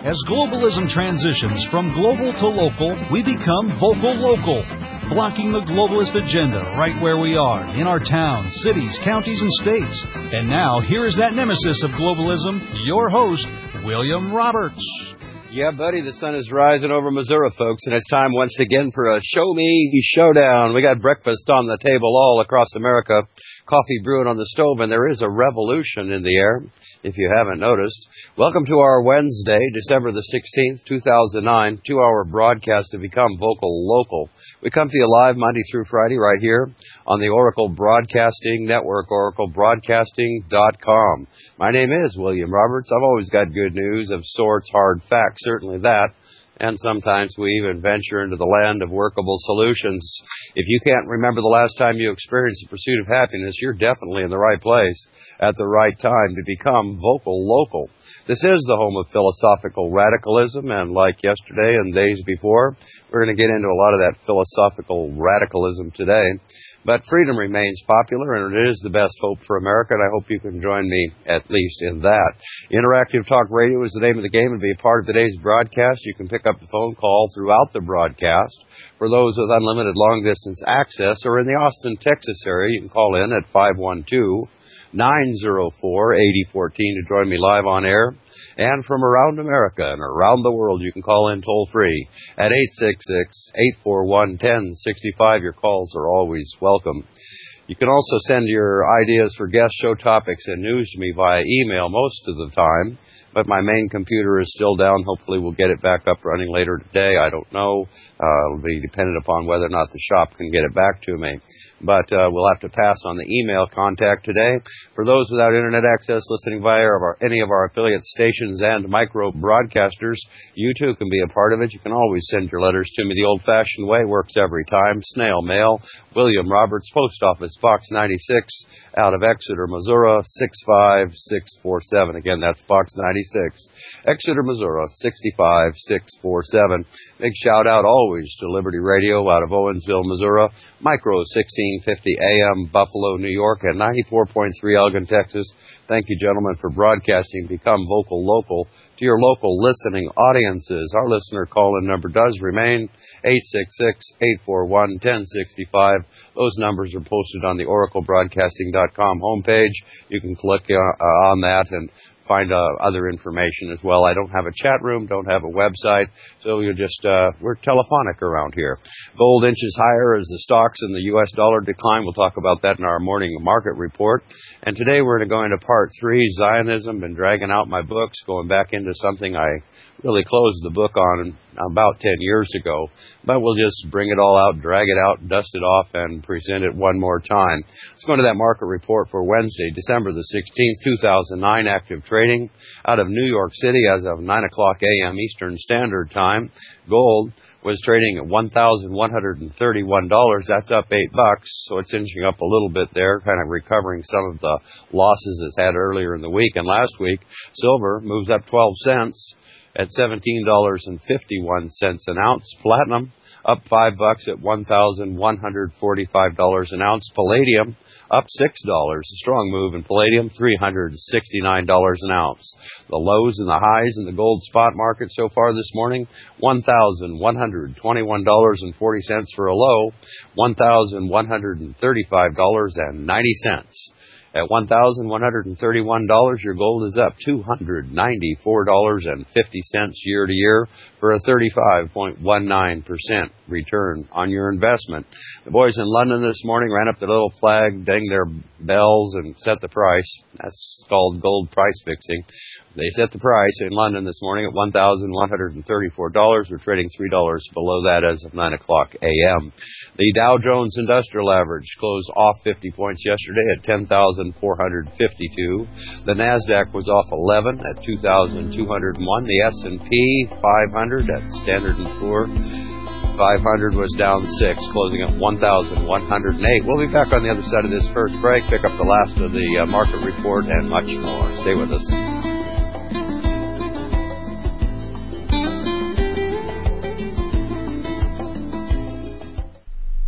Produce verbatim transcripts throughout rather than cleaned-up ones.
As globalism transitions from global to local, we become vocal local, blocking the globalist agenda right where we are, in our towns, cities, counties, and states. And now, here is that nemesis of globalism, your host, William Roberts. Yeah, buddy, the sun is rising over Missouri, folks, and it's time once again for a Show Me Showdown. We got breakfast on the table all across America, coffee brewing on the stove, and there is a revolution in the air, if you haven't noticed. Welcome to our Wednesday, December the sixteenth, two thousand nine, two-hour broadcast to become vocal local. We come to you live Monday through Friday right here on the Oracle Broadcasting Network, oracle broadcasting dot com. My name is William Roberts. I've always got good news of sorts, hard facts, certainly that. And sometimes we even venture into the land of workable solutions. If you can't remember the last time you experienced the pursuit of happiness, you're definitely in the right place at the right time to become vocal local. This is the home of philosophical radicalism, and like yesterday and days before, we're going to get into a lot of that philosophical radicalism today. But freedom remains popular, and it is the best hope for America, and I hope you can join me at least in that. Interactive Talk Radio is the name of the game, and to be a part of today's broadcast, you can pick up the phone call throughout the broadcast. For those with unlimited long-distance access, or in the Austin, Texas area, you can call in at five one two, nine zero four, eight zero one four to join me live on air. And from around America and around the world, you can call in toll-free at eight six six, eight four one, one zero six five. Your calls are always welcome. You can also send your ideas for guest show topics and news to me via email most of the time, but my main computer is still down. Hopefully we'll get it back up running later today. I don't know. Uh, it'll be dependent upon whether or not the shop can get it back to me. But uh, we'll have to pass on the email contact today. For those without Internet access listening via our, any of our affiliate stations and micro broadcasters, you too can be a part of it. You can always send your letters to me the old-fashioned way. Works every time. Snail mail, William Roberts, Post Office Box ninety-six, out of Exeter, Missouri, six five six four seven. Again, that's Box ninety-six, Exeter, Missouri, six five six four seven. Big shout-out always to Liberty Radio out of Owensville, Missouri, Micro sixteen fifty A M, Buffalo, New York, and ninety-four point three Elgin, Texas. Thank you, gentlemen, for broadcasting Become Vocal Local to your local listening audiences. Our listener call-in number does remain eight six six, eight four one, one zero six five. Those numbers are posted on the oracle broadcasting dot com homepage. You can click uh, on that and find uh, other information as well. I don't have a chat room, don't have a website, so you're just, uh, we're telephonic around here. Gold inches higher as the stocks and the U S dollar decline. We'll talk about that in our morning market report. And today we're going to go into part three, Zionism. Been dragging out my books, going back into something I really closed the book on about ten years ago. But we'll just bring it all out, drag it out, dust it off, and present it one more time. Let's go into that market report for Wednesday, December the sixteenth, two thousand nine, active trading out of New York City as of nine o'clock A M Eastern Standard Time. Gold was trading at one thousand one hundred thirty-one dollars. That's up eight bucks, so it's inching up a little bit there, kind of recovering some of the losses it's had earlier in the week. And last week, silver moves up twelve cents at seventeen dollars and fifty-one cents an ounce. Platinum up five bucks at one thousand one hundred forty-five dollars an ounce. Palladium up six dollars. A strong move in palladium, three hundred sixty-nine dollars an ounce. The lows and the highs in the gold spot market so far this morning, one thousand one hundred twenty-one dollars and forty cents for a low, one thousand one hundred thirty-five dollars and ninety cents. At one thousand one hundred thirty-one dollars, your gold is up two hundred ninety-four dollars and fifty cents year to year for a thirty-five point one nine percent return on your investment. The boys in London this morning ran up the little flag, dinged their bells, and set the price. That's called gold price fixing. They set the price in London this morning at one thousand one hundred thirty-four dollars. We're trading three dollars below that as of nine o'clock A M The Dow Jones Industrial Average closed off fifty points yesterday at ten thousand four hundred fifty-two. The NASDAQ was off eleven at two thousand two hundred one. The S and P five hundred at Standard and Poor five hundred was down six, closing at one thousand one hundred eight. We'll be back on the other side of this first break, pick up the last of the uh, market report and much more. Stay with us.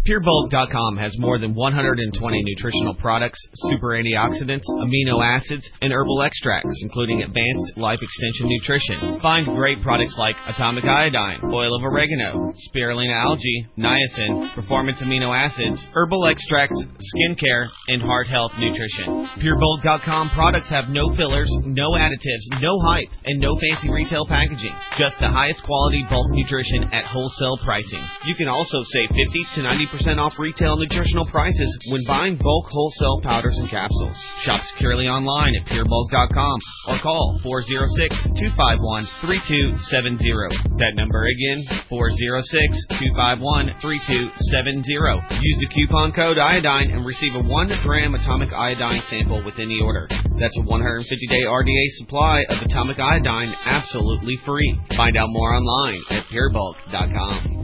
Pure Bulk dot com has more than one hundred twenty nutritional products, super antioxidants, amino acids, and herbal extracts, including advanced life extension nutrition. Find great products like atomic iodine, oil of oregano, spirulina algae, niacin, performance amino acids, herbal extracts, skincare, and heart health nutrition. Pure Bulk dot com products have no fillers, no additives, no hype, and no fancy retail packaging. Just the highest quality bulk nutrition at wholesale pricing. You can also save fifty to ninety percent off retail nutritional prices when buying bulk wholesale powders and capsules. Shop securely online at Pure Bulk dot com or call four oh six, two five one, three two seven zero. That number again, four oh six, two five one, three two seven zero. Use the coupon code iodine and receive a one gram atomic iodine sample with any order. That's a one hundred fifty day R D A supply of atomic iodine absolutely free. Find out more online at Pure Bulk dot com.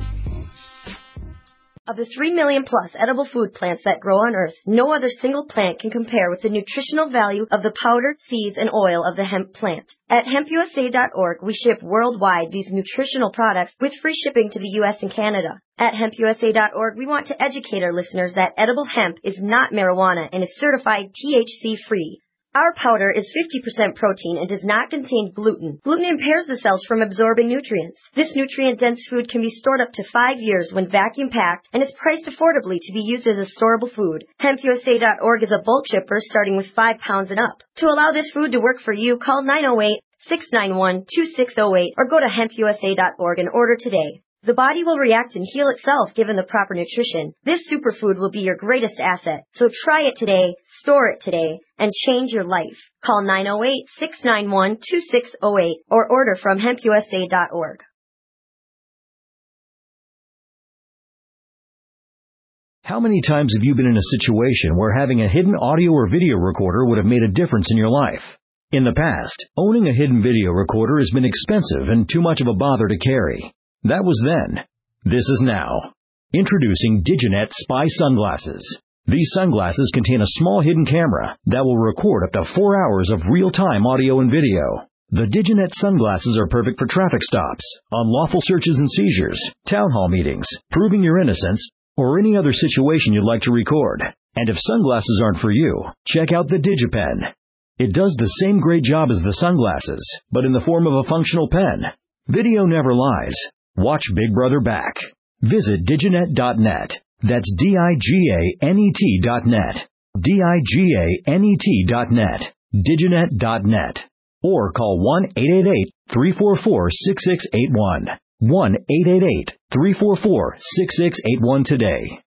Of the three million plus edible food plants that grow on Earth, no other single plant can compare with the nutritional value of the powder, seeds, and oil of the hemp plant. At hemp U S A dot org, we ship worldwide these nutritional products with free shipping to the U S and Canada. At hemp U S A dot org, we want to educate our listeners that edible hemp is not marijuana and is certified T H C-free. Our powder is fifty percent protein and does not contain gluten. Gluten impairs the cells from absorbing nutrients. This nutrient-dense food can be stored up to five years when vacuum-packed and is priced affordably to be used as a storable food. hemp U S A dot org is a bulk shipper starting with five pounds and up. To allow this food to work for you, call nine oh eight, six nine one, two six oh eight or go to hemp U S A dot org and order today. The body will react and heal itself given the proper nutrition. This superfood will be your greatest asset. So try it today, store it today, and change your life. Call nine oh eight, six nine one, two six oh eight or order from hemp U S A dot org. How many times have you been in a situation where having a hidden audio or video recorder would have made a difference in your life? In the past, owning a hidden video recorder has been expensive and too much of a bother to carry. That was then. This is now. Introducing Diginet Spy Sunglasses. These sunglasses contain a small hidden camera that will record up to four hours of real-time audio and video. The Diginet sunglasses are perfect for traffic stops, unlawful searches and seizures, town hall meetings, proving your innocence, or any other situation you'd like to record. And if sunglasses aren't for you, check out the DigiPen. It does the same great job as the sunglasses, but in the form of a functional pen. Video never lies. Watch Big Brother back. Visit diginet dot net. That's D I G A N E T dot net. D I G A N E T dot net. diginet dot net. Or call one eight eight eight, three four four, six six eight one. one eight eight eight, three four four, six six eight one today.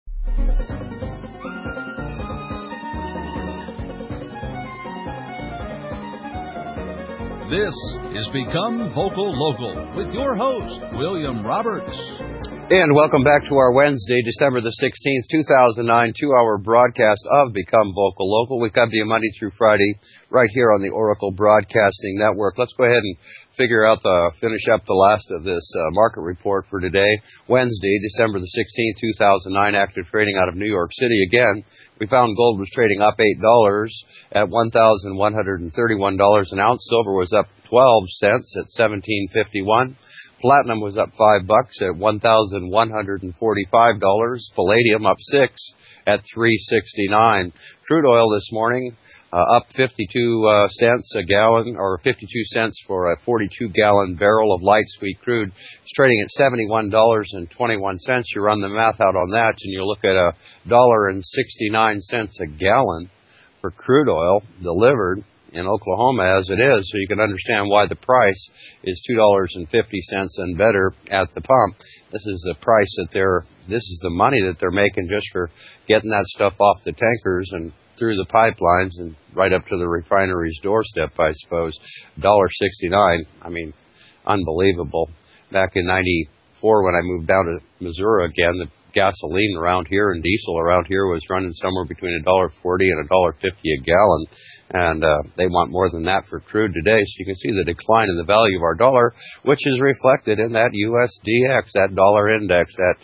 This is Become Vocal Local with your host, William Roberts. And welcome back to our Wednesday, December the sixteenth, two thousand nine, two-hour broadcast of Become Vocal Local. We come to you Monday through Friday right here on the Oracle Broadcasting Network. Let's go ahead and figure out the, finish up the last of this uh, market report for today. Wednesday, December the sixteenth, two thousand nine, active trading out of New York City. Again, we found gold was trading up eight dollars at one thousand one hundred thirty-one dollars an ounce. Silver was up twelve cents at seventeen fifty-one. Platinum was up five bucks at one thousand one hundred forty-five dollars. Palladium up six at three sixty-nine. Crude oil this morning uh, up fifty-two uh, cents a gallon, or fifty-two cents for a forty-two gallon barrel of light sweet crude. It's trading at seventy-one dollars and twenty-one cents. You run the math out on that, and you look at a dollar and sixty-nine cents a gallon for crude oil delivered in Oklahoma as it is, so you can understand why the price is two dollars and fifty cents and better at the pump. This is the price that they're, this is the money that they're making just for getting that stuff off the tankers and through the pipelines and right up to the refinery's doorstep, I suppose. one dollar and sixty-nine cents, I mean, unbelievable. Back in ninety-four when I moved down to Missouri again, the gasoline around here and diesel around here was running somewhere between one dollar and forty cents and one dollar and fifty cents a gallon. And uh, they want more than that for crude today. So you can see the decline in the value of our dollar, which is reflected in that U S D X, that dollar index, that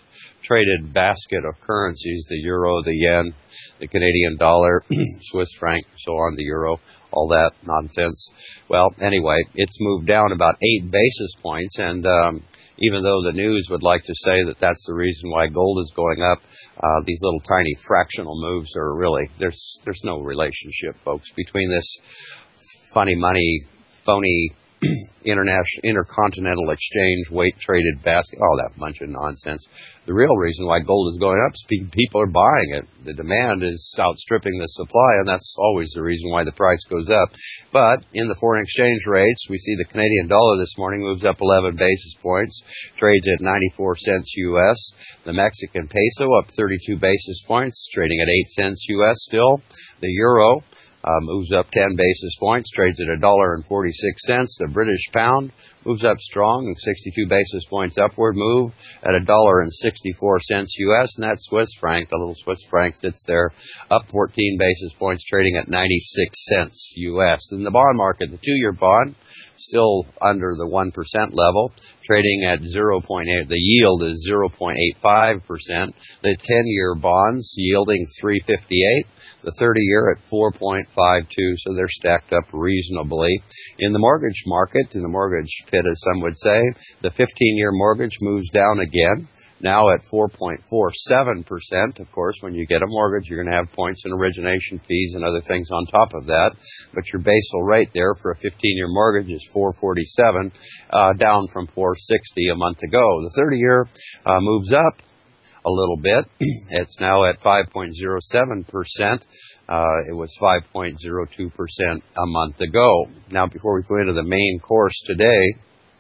traded basket of currencies, the euro, the yen, the Canadian dollar, Swiss franc, so on, the euro, all that nonsense. Well, anyway, it's moved down about eight basis points, and um, even though the news would like to say that that's the reason why gold is going up, uh, these little tiny fractional moves are really, there's there's no relationship, folks, between this funny money, phony international intercontinental exchange weight traded basket, all that bunch of nonsense. The real reason why gold is going up is people are buying it. The demand is outstripping the supply, and that's always the reason why the price goes up. But in the foreign exchange rates, we see the Canadian dollar this morning moves up eleven basis points, trades at ninety-four cents U S. The Mexican peso up thirty-two basis points, trading at eight cents U S still. The euro Uh, moves up ten basis points, trades at a dollar and forty-six cents. The British pound moves up strong, and sixty-two basis points upward move at a dollar and sixty-four cents U S. And that Swiss franc, the little Swiss franc, sits there up fourteen basis points, trading at ninety-six cents U S. In the bond market, the two-year bond still under the one percent level, trading at zero point eight. The yield is zero point eight five percent. The ten-year bonds yielding three fifty-eight. The thirty-year at four point five two, so they're stacked up reasonably. In the mortgage market, in the mortgage pit, as some would say, the fifteen-year mortgage moves down again, now at four point four seven percent. Of course, when you get a mortgage, you're going to have points and origination fees and other things on top of that. But your basal rate there for a fifteen-year mortgage is four forty-seven, uh, down from four sixty a month ago. The thirty-year uh, moves up a little bit. It's now at five point zero seven percent. Uh, it was five point zero two percent a month ago. Now, before we go into the main course today,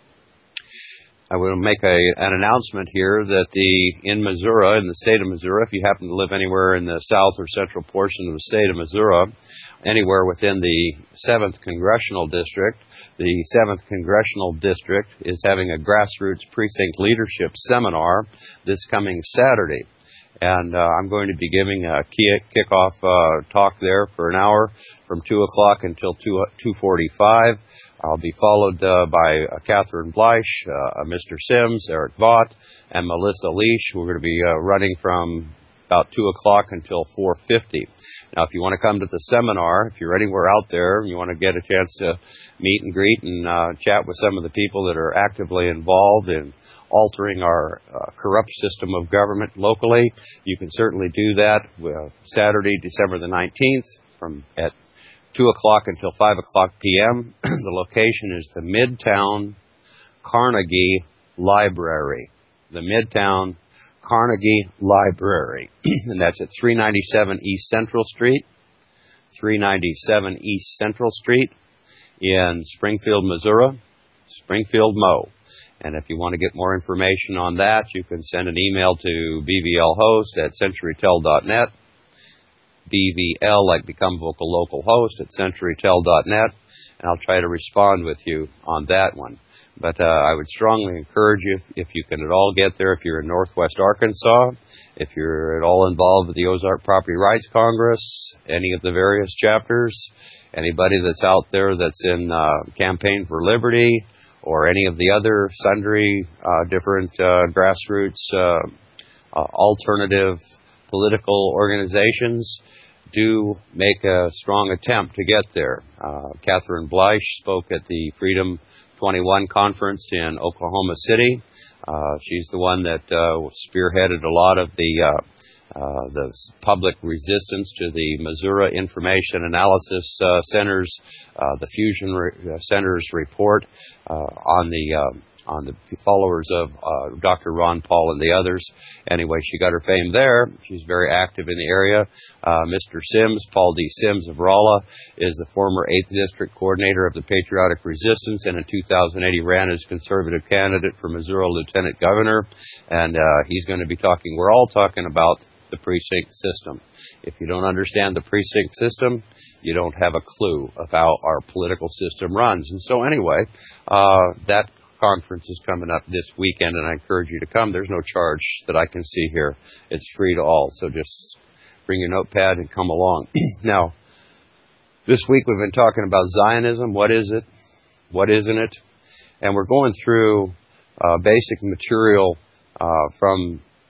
I will make a, an announcement here that the in Missouri, in the state of Missouri, if you happen to live anywhere in the south or central portion of the state of Missouri, anywhere within the seventh Congressional District, the seventh Congressional District is having a grassroots precinct leadership seminar this coming Saturday. And uh, I'm going to be giving a kickoff uh, talk there for an hour from two o'clock until two forty-five. I'll be followed uh, by uh, Catherine Bleish, uh, Mister Sims, Eric Vaught, and Melissa Leash. We're going to be uh, running from about two o'clock until four fifty. Now, if you want to come to the seminar, if you're anywhere out there and you want to get a chance to meet and greet and uh, chat with some of the people that are actively involved in altering our uh, corrupt system of government locally, you can certainly do that with Saturday, December the nineteenth, from at two o'clock until five o'clock p.m. The location is the Midtown Carnegie Library. The Midtown Carnegie Library. And that's at three ninety-seven East Central Street, three ninety-seven East Central Street in Springfield, Missouri, Springfield, Mo. And if you want to get more information on that, you can send an email to b v l host at century tel dot net, B V L like Become Vocal Local Host at century tel dot net, and I'll try to respond with you on that one. But uh, I would strongly encourage you, if, if you can at all get there, if you're in Northwest Arkansas, if you're at all involved with the Ozark Property Rights Congress, any of the various chapters, anybody that's out there that's in uh, Campaign for Liberty, or any of the other sundry uh, different uh, grassroots uh, uh, alternative political organizations, do make a strong attempt to get there. Uh, Catherine Bleish spoke at the Freedom twenty-one conference in Oklahoma City. Uh, she's the one that uh, spearheaded a lot of the uh, uh, the public resistance to the Missouri Information Analysis uh, Center's, uh, the Fusion Re- Center's report uh, on the uh, on the followers of uh, Doctor Ron Paul and the others. Anyway, she got her fame there. She's very active in the area. Uh, Mister Sims, Paul D. Sims of Rolla, is the former eighth District Coordinator of the Patriotic Resistance, and in two thousand eight he ran as conservative candidate for Missouri Lieutenant Governor, and uh, he's going to be talking. We're all talking about the precinct system. If you don't understand the precinct system, you don't have a clue of how our political system runs. And so anyway, uh, that conference is coming up this weekend, and I encourage you to come. There's no charge that I can see here. It's free to all, so just bring your notepad and come along. Now, this week we've been talking about Zionism. What is it? What isn't it? And we're going through uh, basic material uh, from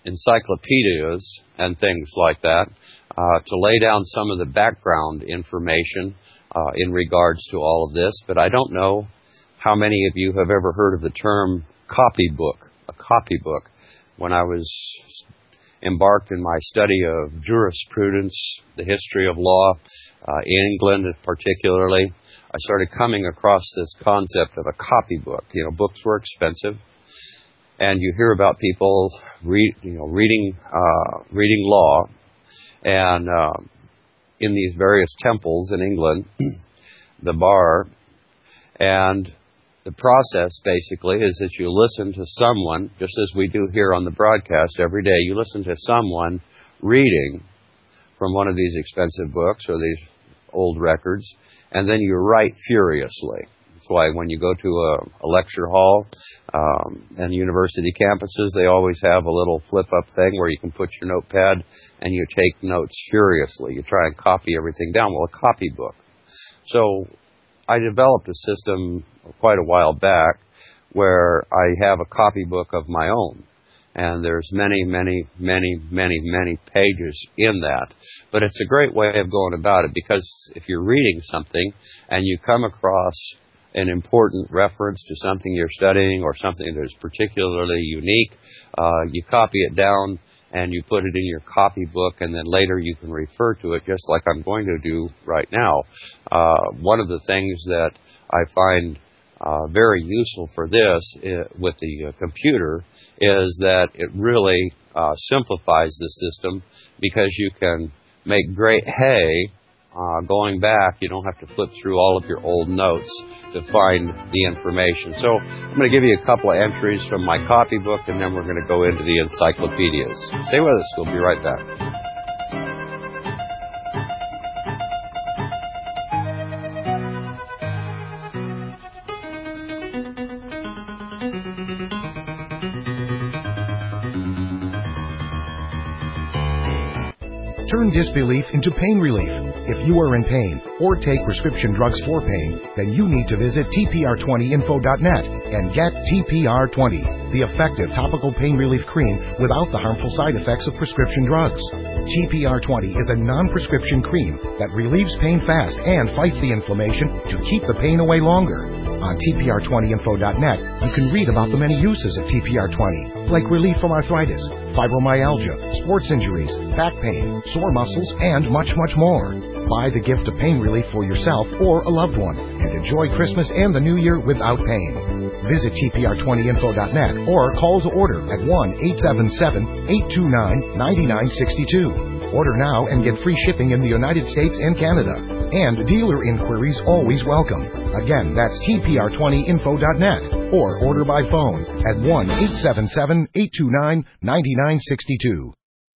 encyclopedias and things like that uh, to lay down some of the background information uh, in regards to all of this. But I don't know how many of you have ever heard of the term copybook, a copybook. When I was embarked in my study of jurisprudence, the history of law, uh, in England particularly, I started coming across this concept of a copybook. You know, books were expensive, and you hear about people read, you know, reading uh, reading law, and uh, in these various temples in England, the bar, and the process basically is that you listen to someone, just as we do here on the broadcast every day, you listen to someone reading from one of these expensive books or these old records, and then you write furiously. That's why when you go to a, a lecture hall um, and university campuses, they always have a little flip-up thing where you can put your notepad and you take notes furiously. You try and copy everything down. Well, a copybook. So I developed a system quite a while back where I have a copybook of my own. And there's many, many, many, many, many pages in that. But it's a great way of going about it, because if you're reading something and you come across an important reference to something you're studying or something that's particularly unique, uh, you copy it down and you put it in your copybook, and then later you can refer to it, just like I'm going to do right now. Uh, one of the things that I find uh, very useful for this uh, with the uh, computer is that it really uh, simplifies the system, because you can make great hay uh, going back. You don't have to flip through all of your old notes to find the information. So I'm going to give you a couple of entries from my copybook, and then we're going to go into the encyclopedias. Stay with us. We'll be right back. Turn disbelief into pain relief. If you are in pain or take prescription drugs for pain, then you need to visit T P R twenty info dot net and get T P R twenty, the effective topical pain relief cream without the harmful side effects of prescription drugs. T P R twenty is a non-prescription cream that relieves pain fast and fights the inflammation to keep the pain away longer. On T P R twenty info dot net, you can read about the many uses of T P R twenty, like relief from arthritis, fibromyalgia, sports injuries, back pain, sore muscles, and much, much more. Buy the gift of pain relief for yourself or a loved one and enjoy Christmas and the New Year without pain. Visit T P R twenty info dot net or call to order at one eight seven seven, eight two nine, nine nine six two. Order now and get free shipping in the United States and Canada. And dealer inquiries always welcome. Again, that's T P R twenty info dot net or order by phone at one eight seven seven, eight two nine, nine nine six two.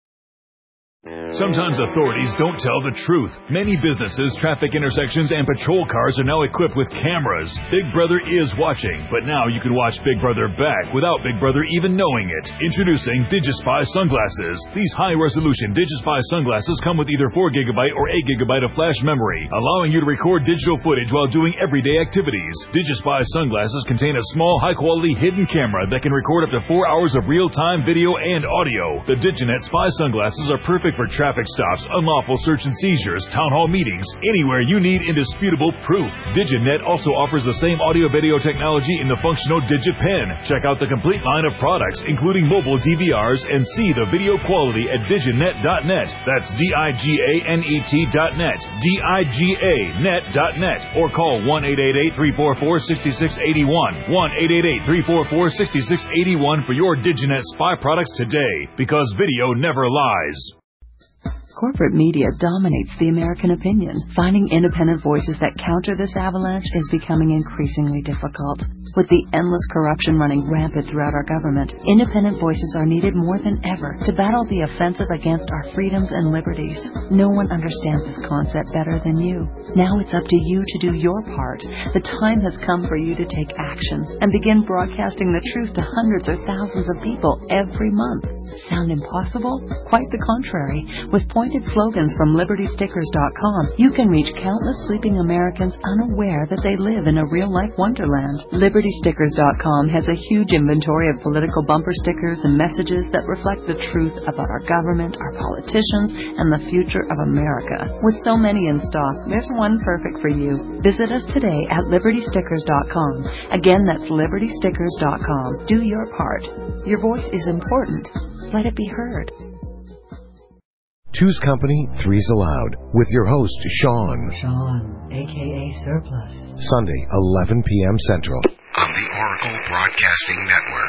Sometimes authorities don't tell the truth. Many businesses, traffic intersections, and patrol cars are now equipped with cameras. Big Brother is watching, but now you can watch Big Brother back without Big Brother even knowing it. Introducing DigiSpy sunglasses. These high-resolution DigiSpy sunglasses come with either four gigabyte or eight gigabyte of flash memory, allowing you to record digital footage while doing everyday activities. DigiSpy sunglasses contain a small, high-quality hidden camera that can record up to four hours of real-time video and audio. The DigiNet Spy sunglasses are perfect for traffic stops, unlawful search and seizures, town hall meetings, anywhere you need indisputable proof. DigiNet also offers the same audio-video technology in the functional DigiPen. Check out the complete line of products, including mobile D V Rs, and see the video quality at diginet dot net. That's D I G A N E T dot net. D I G A net dot net. Or call one eight eight eight, three four four, six six eight one. one eight eight eight, three four four, six six eight one for your DigiNet Spy products today, because video never lies. Corporate media dominates the American opinion. Finding independent voices that counter this avalanche is becoming increasingly difficult. With the endless corruption running rampant throughout our government, independent voices are needed more than ever to battle the offensive against our freedoms and liberties. No one understands this concept better than you. Now it's up to you to do your part. The time has come for you to take action and begin broadcasting the truth to hundreds or thousands of people every month. Sound impossible? Quite the contrary. With pointed slogans from Liberty Stickers dot com, you can reach countless sleeping Americans unaware that they live in a real-life wonderland. Liberty Stickers dot com has a huge inventory of political bumper stickers and messages that reflect the truth about our government, our politicians, and the future of America. With so many in stock, there's one perfect for you. Visit us today at Liberty Stickers dot com. Again, that's Liberty Stickers dot com. Do your part. Your voice is important. Let it be heard. Two's Company, Three's Allowed, with your host, Sean. Sean, a k a. Surplus. Sunday, eleven p.m. Central. On the Oracle Broadcasting Network.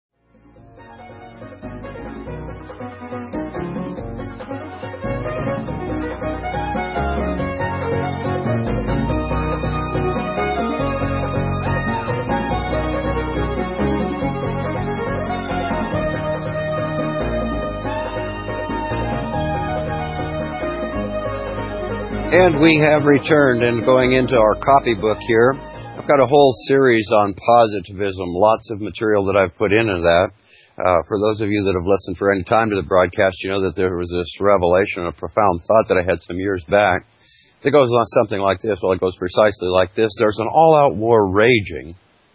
And we have returned, and going into our copybook here, I've got a whole series on positivism, lots of material that I've put into that. Uh, for those of you that have listened for any time to the broadcast, you know that there was this revelation, a profound thought that I had some years back. It goes on something like this. Well, it goes precisely like this. There's an all-out war raging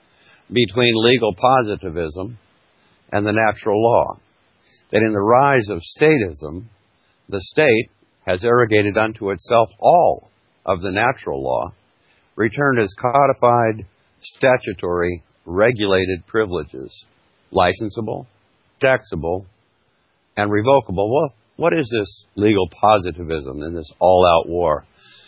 between legal positivism and the natural law. That in the rise of statism, the state has arrogated unto itself all of the natural law, returned as codified, statutory, regulated privileges, licensable, taxable, and revocable. Well, what is this legal positivism in this all-out war?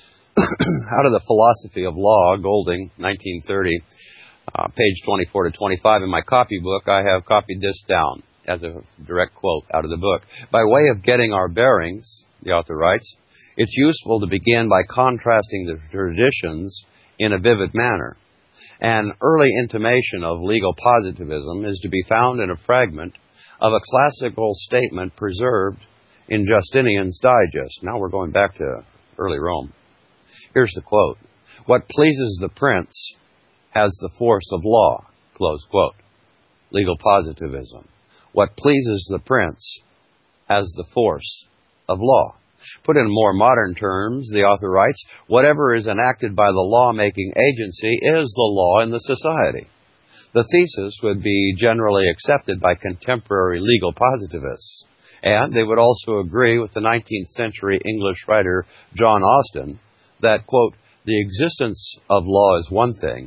Out of the Philosophy of Law, Golding, nineteen thirty, uh, page twenty-four to twenty-five in my copybook, I have copied this down as a direct quote out of the book. By way of getting our bearings, the author writes, it's useful to begin by contrasting the traditions in a vivid manner. An early intimation of legal positivism is to be found in a fragment of a classical statement preserved in Justinian's Digest. Now we're going back to early Rome. Here's the quote. What pleases the prince has the force of law. Close quote. Legal positivism. What pleases the prince has the force of law. Put in more modern terms, the author writes, whatever is enacted by the law-making agency is the law in the society. The thesis would be generally accepted by contemporary legal positivists, and they would also agree with the nineteenth century English writer John Austin that, quote, the existence of law is one thing,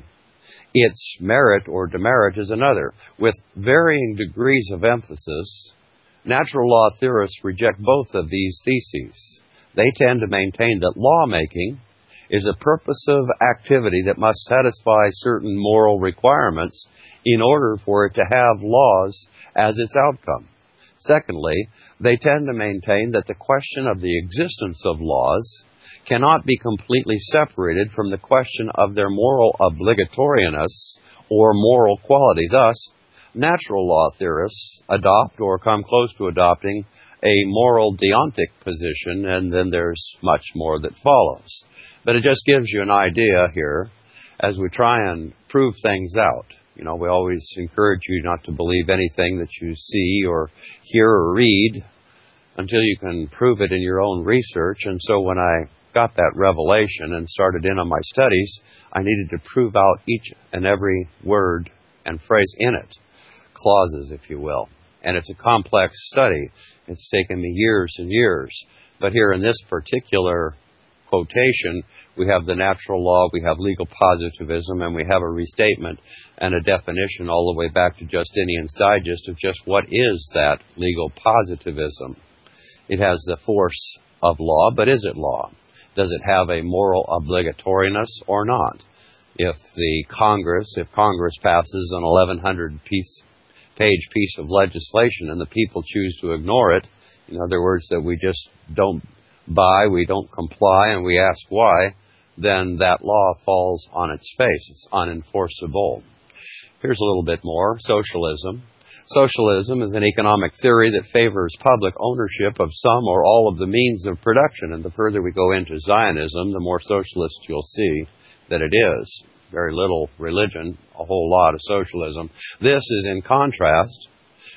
its merit or demerit is another. With varying degrees of emphasis, natural law theorists reject both of these theses. They tend to maintain that lawmaking is a purposive activity that must satisfy certain moral requirements in order for it to have laws as its outcome. Secondly, they tend to maintain that the question of the existence of laws cannot be completely separated from the question of their moral obligatoriness or moral quality. Thus, natural law theorists adopt or come close to adopting a moral deontic position, and then there's much more that follows. But it just gives you an idea here as we try and prove things out. You know, we always encourage you not to believe anything that you see or hear or read until you can prove it in your own research. And so when I got that revelation and started in on my studies, I needed to prove out each and every word and phrase in it. Clauses, if you will. And it's a complex study. It's taken me years and years. But here in this particular quotation, we have the natural law, we have legal positivism, and we have a restatement and a definition all the way back to Justinian's Digest of just what is that legal positivism. It has the force of law, but is it law? Does it have a moral obligatoriness or not? If the Congress, if Congress passes an eleven hundred piece page piece of legislation and the people choose to ignore it, in other words, that we just don't buy, we don't comply, and we ask why, then that law falls on its face. It's unenforceable. Here's a little bit more. Socialism. Socialism is an economic theory that favors public ownership of some or all of the means of production. And the further we go into Zionism, the more socialist you'll see that it is. Very little religion, a whole lot of socialism. This is in contrast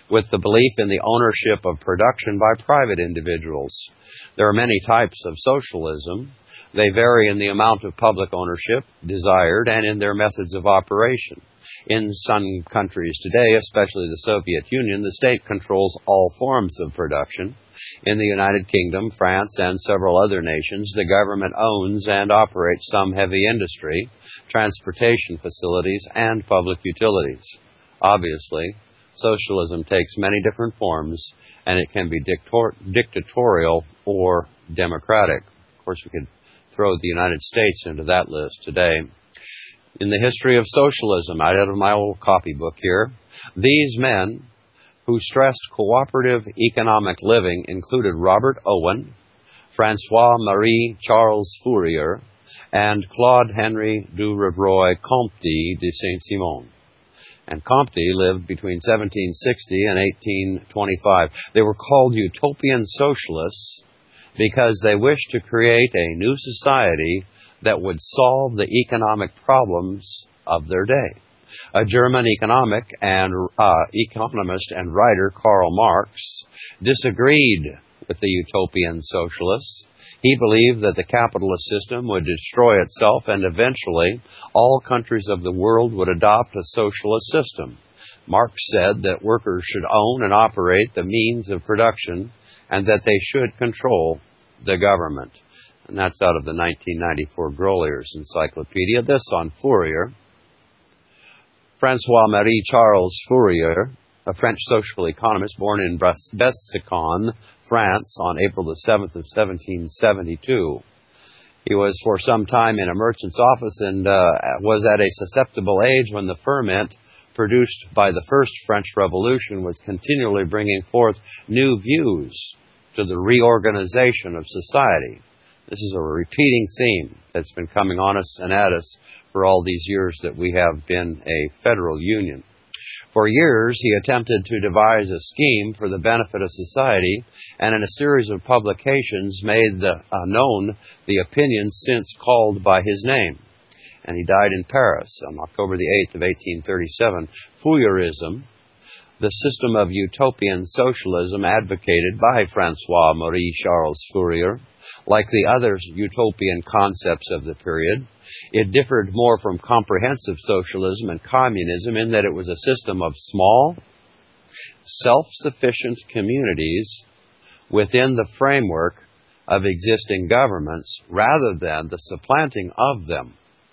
with the belief in the ownership of production by private individuals. There are many types of socialism. They vary in the amount of public ownership desired and in their methods of operation. In some countries today, especially the Soviet Union, the state controls all forms of production. In the United Kingdom, France, and several other nations, the government owns and operates some heavy industry, transportation facilities, and public utilities. Obviously, socialism takes many different forms, and it can be dictor- dictatorial or democratic. Of course, we could throw the United States into that list today. In the history of socialism, out of my old copybook here, these men who stressed cooperative economic living included Robert Owen, Francois-Marie Charles Fourier, and Claude-Henri du Rouvroy-Comte de Saint-Simon. And Comte lived between seventeen sixty and eighteen twenty-five. They were called utopian socialists because they wished to create a new society that would solve the economic problems of their day. A German economic and uh, economist and writer, Karl Marx, disagreed with the utopian socialists. He believed that the capitalist system would destroy itself and eventually all countries of the world would adopt a socialist system. Marx said that workers should own and operate the means of production and that they should control the government. And that's out of the nineteen ninety-four Grolier's Encyclopedia. This on Fourier. Francois-Marie Charles Fourier, a French social economist born in Besançon, France, on April the seventh of seventeen seventy-two. He was for some time in a merchant's office and uh, was at a susceptible age when the ferment produced by the first French Revolution was continually bringing forth new views to the reorganization of society. This is a repeating theme that's been coming on us and at us for all these years that we have been a federal union. For years, he attempted to devise a scheme for the benefit of society, and in a series of publications made the, uh, known the opinions since called by his name. And he died in Paris on October the eighth of eighteen thirty-seven. Fourierism, the system of utopian socialism advocated by Francois-Marie Charles Fourier, like the other utopian concepts of the period, it differed more from comprehensive socialism and communism in that it was a system of small, self-sufficient communities within the framework of existing governments rather than the supplanting of them.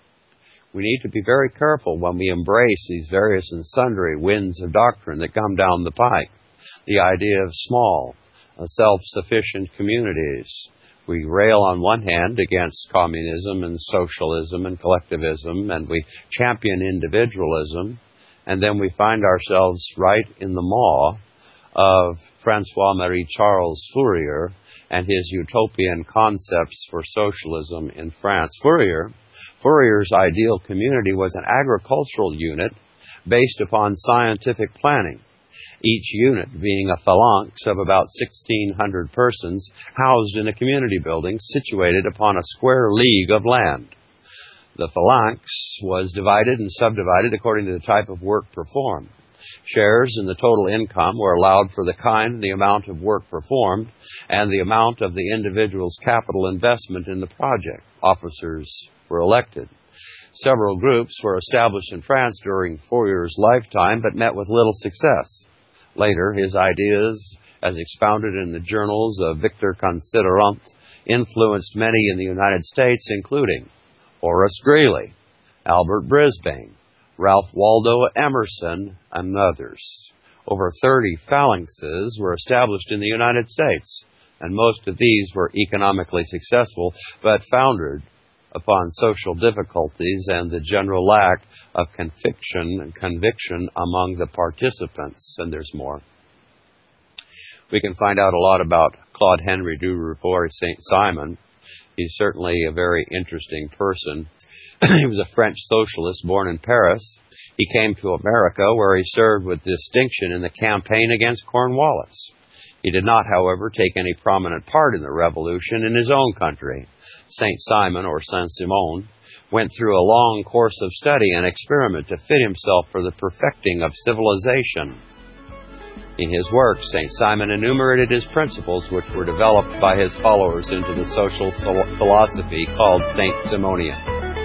We need to be very careful when we embrace these various and sundry winds of doctrine that come down the pike. The idea of small, self-sufficient communities. We rail on one hand against communism and socialism and collectivism, and we champion individualism, and then we find ourselves right in the maw of Francois-Marie Charles Fourier and his utopian concepts for socialism in France. Fourier, Fourier's ideal community was an agricultural unit based upon scientific planning. Each unit being a phalanx of about sixteen hundred persons housed in a community building situated upon a square league of land. The phalanx was divided and subdivided according to the type of work performed. Shares in the total income were allowed for the kind and the amount of work performed and the amount of the individual's capital investment in the project. Officers were elected. Several groups were established in France during Fourier's lifetime but met with little success. Later, his ideas, as expounded in the journals of Victor Considerant, influenced many in the United States, including Horace Greeley, Albert Brisbane, Ralph Waldo Emerson, and others. Over thirty phalanxes were established in the United States, and most of these were economically successful, but founded upon social difficulties and the general lack of conviction and conviction among the participants. And there's more. We can find out a lot about Claude-Henri du Rouvroy-Saint-Simon. He's certainly a very interesting person. He was a French socialist born in Paris. He came to America where he served with distinction in the campaign against Cornwallis. He did not, however, take any prominent part in the revolution in his own country. Saint-Simon, or Saint-Simon, went through a long course of study and experiment to fit himself for the perfecting of civilization. In his work, Saint Simon enumerated his principles, which were developed by his followers into the social philosophy called Saint Simonian.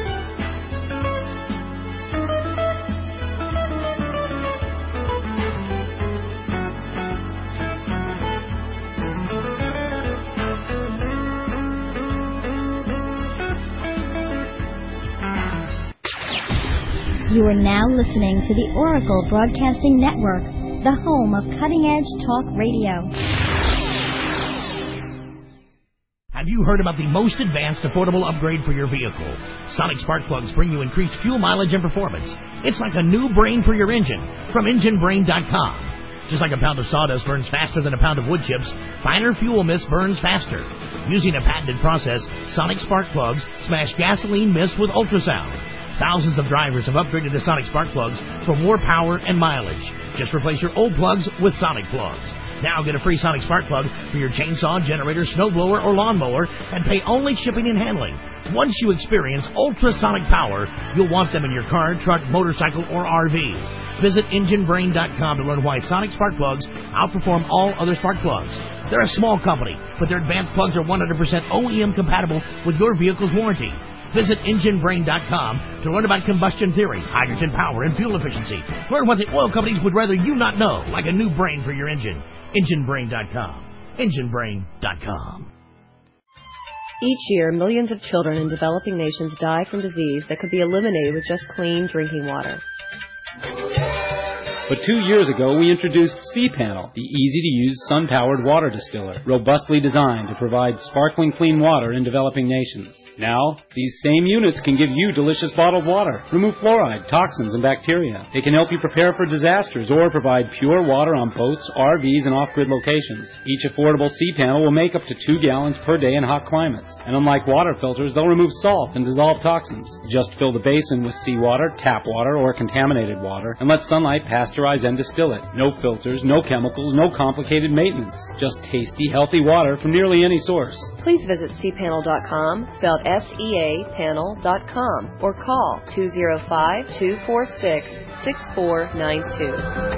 You are now listening to the Oracle Broadcasting Network, the home of cutting-edge talk radio. Have you heard about the most advanced affordable upgrade for your vehicle? Sonic Spark Plugs bring you increased fuel mileage and performance. It's like a new brain for your engine from engine brain dot com. Just like a pound of sawdust burns faster than a pound of wood chips, finer fuel mist burns faster. Using a patented process, Sonic Spark Plugs smash gasoline mist with ultrasound. Thousands of drivers have upgraded to Sonic Spark Plugs for more power and mileage. Just replace your old plugs with Sonic Plugs. Now get a free Sonic Spark Plug for your chainsaw, generator, snowblower, or lawnmower and pay only shipping and handling. Once you experience ultrasonic power, you'll want them in your car, truck, motorcycle, or R V. Visit engine brain dot com to learn why Sonic Spark Plugs outperform all other spark plugs. They're a small company, but their advanced plugs are one hundred percent O E M compatible with your vehicle's warranty. Visit engine brain dot com to learn about combustion theory, hydrogen power, and fuel efficiency. Learn what the oil companies would rather you not know, like a new brain for your engine. engine brain dot com. engine brain dot com. Each year, millions of children in developing nations die from disease that could be eliminated with just clean drinking water. But two years ago, we introduced cPanel, the easy-to-use sun-powered water distiller, robustly designed to provide sparkling clean water in developing nations. Now, these same units can give you delicious bottled water, remove fluoride, toxins, and bacteria. They can help you prepare for disasters or provide pure water on boats, R Vs, and off-grid locations. Each affordable cPanel will make up to two gallons per day in hot climates. And unlike water filters, they'll remove salt and dissolve toxins. Just fill the basin with seawater, tap water, or contaminated water, and let sunlight pasteurize and distill it. No filters, no chemicals, no complicated maintenance. Just tasty, healthy water from nearly any source. Please visit c panel dot com, spelled S E A panel dot com, or call two oh five, two four six, six four nine two.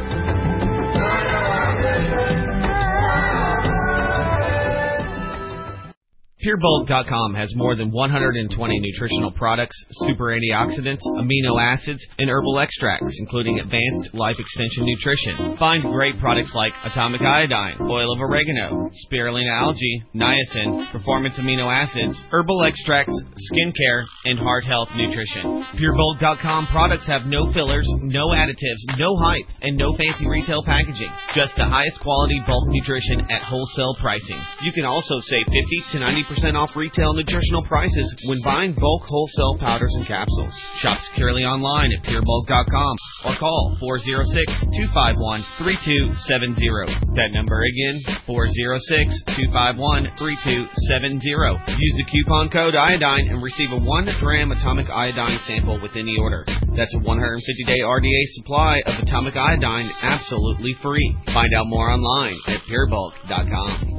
Pure Bulk dot com has more than one hundred twenty nutritional products, super antioxidants, amino acids, and herbal extracts, including advanced life extension nutrition. Find great products like atomic iodine, oil of oregano, spirulina algae, niacin, performance amino acids, herbal extracts, skincare, and heart health nutrition. Pure Bulk dot com products have no fillers, no additives, no hype, and no fancy retail packaging. Just the highest quality bulk nutrition at wholesale pricing. You can also save fifty to ninety percent off retail nutritional prices when buying bulk wholesale powders and capsules. Shop securely online at Pure Bulk dot com or call four oh six, two five one, three two seven oh. That number again, four oh six, two five one, three two seven oh. Use the coupon code iodine and receive a one gram atomic iodine sample with any order. That's a one hundred fifty day R D A supply of atomic iodine absolutely free. Find out more online at Pure Bulk dot com.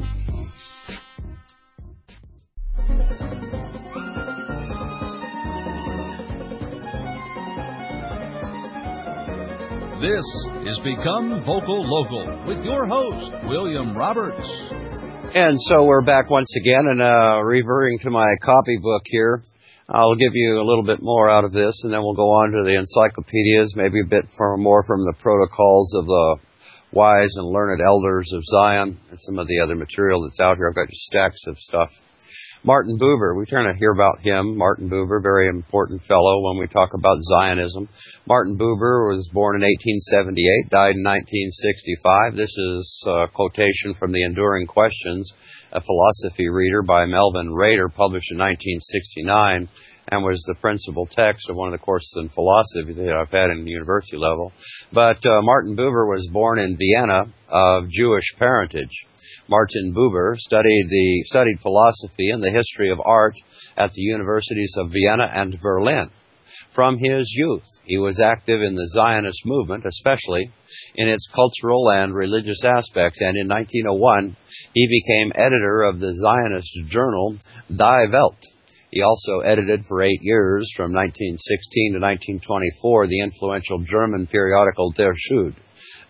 This is Become Vocal Local with your host, William Roberts. And so we're back once again, and uh, reverting to my copybook here, I'll give you a little bit more out of this, and then we'll go on to the encyclopedias, maybe a bit for, more from the protocols of the wise and learned elders of Zion, and some of the other material that's out here. I've got stacks of stuff. Martin Buber, we turn to hear about him. Martin Buber, very important fellow when we talk about Zionism. Martin Buber was born in eighteen seventy-eight, died in nineteen sixty-five. This is a quotation from The Enduring Questions, a philosophy reader by Melvin Rader, published in nineteen sixty-nine, and was the principal text of one of the courses in philosophy that I've had in the university level. But uh, Martin Buber was born in Vienna of Jewish parentage. Martin Buber studied the studied philosophy and the history of art at the universities of Vienna and Berlin. From his youth, he was active in the Zionist movement, especially in its cultural and religious aspects, and in nineteen oh one, he became editor of the Zionist journal Die Welt. He also edited for eight years, from nineteen sixteen to nineteen twenty-four, the influential German periodical Der Schud.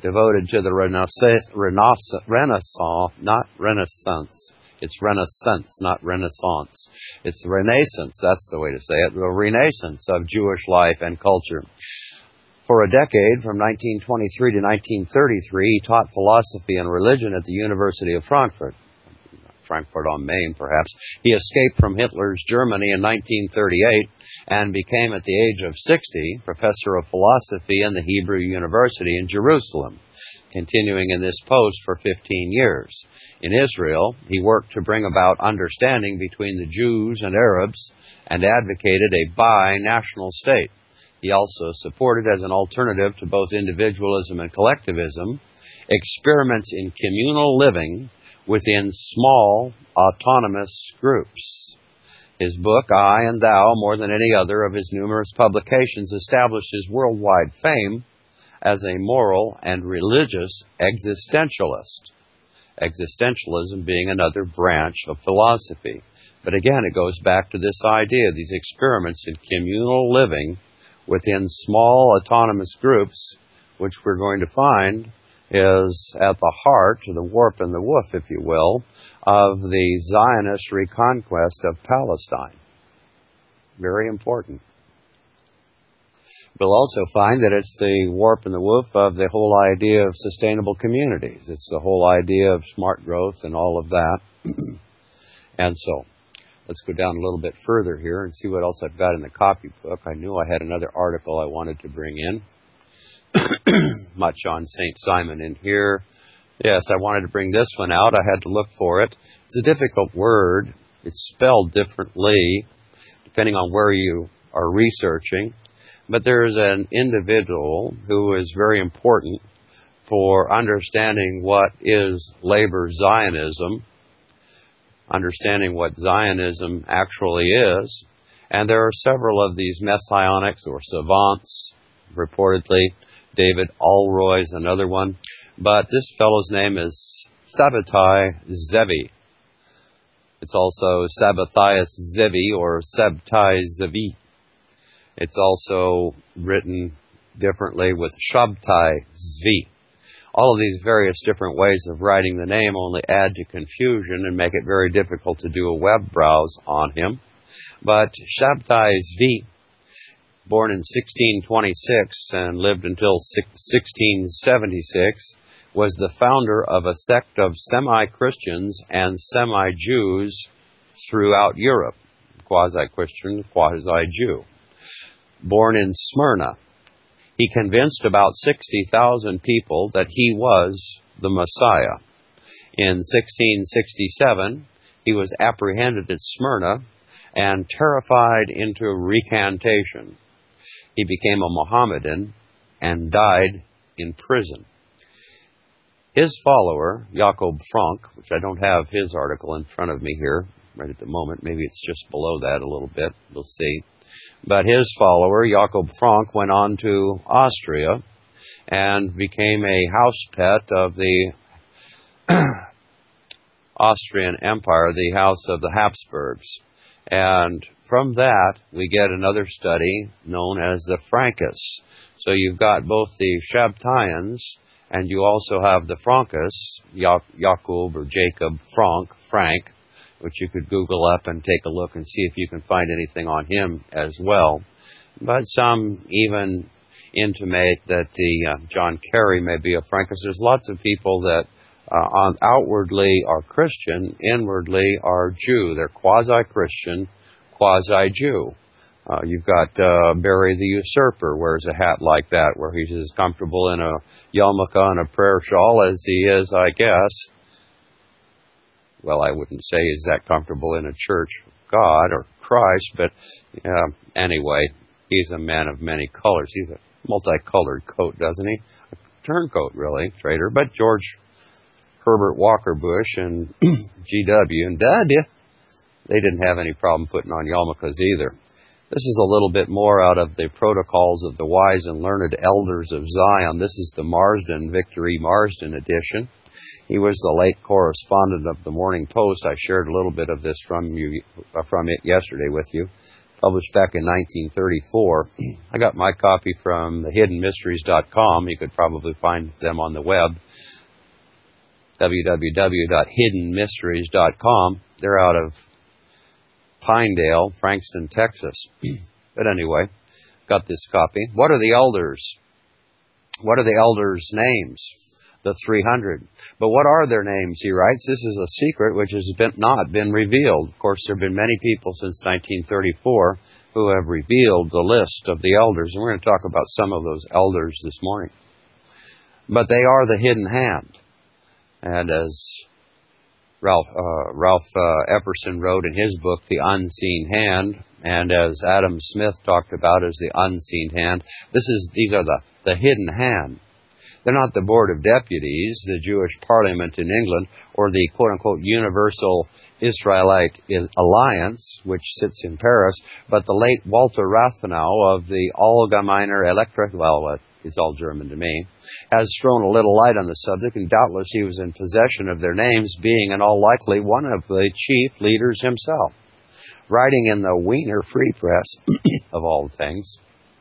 devoted to the Renaissance, Renaissance, not Renaissance. It's Renaissance, not Renaissance. It's the Renaissance, that's the way to say it, the Renaissance of Jewish life and culture. For a decade, from nineteen twenty-three to nineteen thirty-three, he taught philosophy and religion at the University of Frankfurt. Frankfurt on Main, perhaps. He escaped from Hitler's Germany in nineteen thirty-eight and became, at the age of sixty, professor of philosophy in the Hebrew University in Jerusalem, continuing in this post for fifteen years. In Israel, he worked to bring about understanding between the Jews and Arabs and advocated a bi-national state. He also supported, as an alternative to both individualism and collectivism, experiments in communal living within small, autonomous groups. His book, I and Thou, more than any other of his numerous publications, established his worldwide fame as a moral and religious existentialist. Existentialism being another branch of philosophy. But again, it goes back to this idea, these experiments in communal living within small autonomous groups, which we're going to find is at the heart, the warp and the woof, if you will, of the Zionist reconquest of Palestine. Very important. We'll also find that it's the warp and the woof of the whole idea of sustainable communities. It's the whole idea of smart growth and all of that. And so, let's go down a little bit further here and see what else I've got in the copybook. I knew I had another article I wanted to bring in. Much on Saint Simon in here. Yes, I wanted to bring this one out. I had to look for it. It's a difficult word. It's spelled differently depending on where you are researching. But there's an individual who is very important for understanding what is labor Zionism, understanding what Zionism actually is. And there are several of these messianics or savants, reportedly. David Alroy is another one. But this fellow's name is Sabbatai Zevi. It's also Sabbathias Zevi or Sabtai Zevi. It's also written differently with Shabtai Zvi. All of these various different ways of writing the name only add to confusion and make it very difficult to do a web browse on him. But Shabtai Zvi, born in sixteen twenty-six and lived until sixteen seventy-six, was the founder of a sect of semi-Christians and semi-Jews throughout Europe. Quasi-Christian, quasi-Jew. Born in Smyrna, he convinced about sixty thousand people that he was the Messiah. In sixteen sixty-seven, he was apprehended at Smyrna and terrified into recantation. He became a Mohammedan and died in prison. His follower, Jakob Frank, which I don't have his article in front of me here right at the moment, maybe it's just below that a little bit, we'll see. But his follower, Jakob Frank, went on to Austria and became a house pet of the Austrian Empire, the house of the Habsburgs. And from that, we get another study known as the Frankists. So you've got both the Shabtaians, and you also have the Frankists, Jakob or Jacob Frank, Frank, which you could Google up and take a look and see if you can find anything on him as well. But some even intimate that the uh, John Kerry may be a Frankist. There's lots of people that uh, on outwardly are Christian, inwardly are Jew. They're quasi-Christian, quasi-Jew. Uh, you've got uh, Barry the Usurper wears a hat like that, where he's as comfortable in a yarmulke and a prayer shawl as he is, I guess. Well, I wouldn't say he's that comfortable in a church of God or Christ, but uh, anyway, he's a man of many colors. He's a multicolored coat, doesn't he? A turncoat, really, trader. But George Herbert Walker Bush and G W and W, they didn't have any problem putting on yarmulkes either. This is a little bit more out of the Protocols of the Wise and Learned Elders of Zion. This is the Marsden, Victor E. Marsden edition. He was the late correspondent of the Morning Post. I shared a little bit of this from you, uh, from it yesterday with you. published back in nineteen thirty-four. I got my copy from the hidden mysteries dot com. You could probably find them on the web, w w w dot hidden mysteries dot com. They're out of Pinedale, Frankston, Texas. But anyway, got this copy. What are the elders? What are the elders' names? The three hundred. But what are their names, he writes? This is a secret which has been, not been revealed. Of course, there have been many people since nineteen thirty-four who have revealed the list of the elders, and we're going to talk about some of those elders this morning. But they are the hidden hand. And as Ralph, uh, Ralph uh, Epperson wrote in his book, The Unseen Hand, and as Adam Smith talked about as the unseen hand, this is these are the, the hidden hand. They're not the Board of Deputies, the Jewish Parliament in England, or the quote-unquote Universal Israelite Alliance, which sits in Paris, but the late Walter Rathenau of the Allgemeine Elektrik, well, it's all German to me, has thrown a little light on the subject, and doubtless he was in possession of their names, being in all likely one of the chief leaders himself. Writing in the Wiener Free Press, of all things,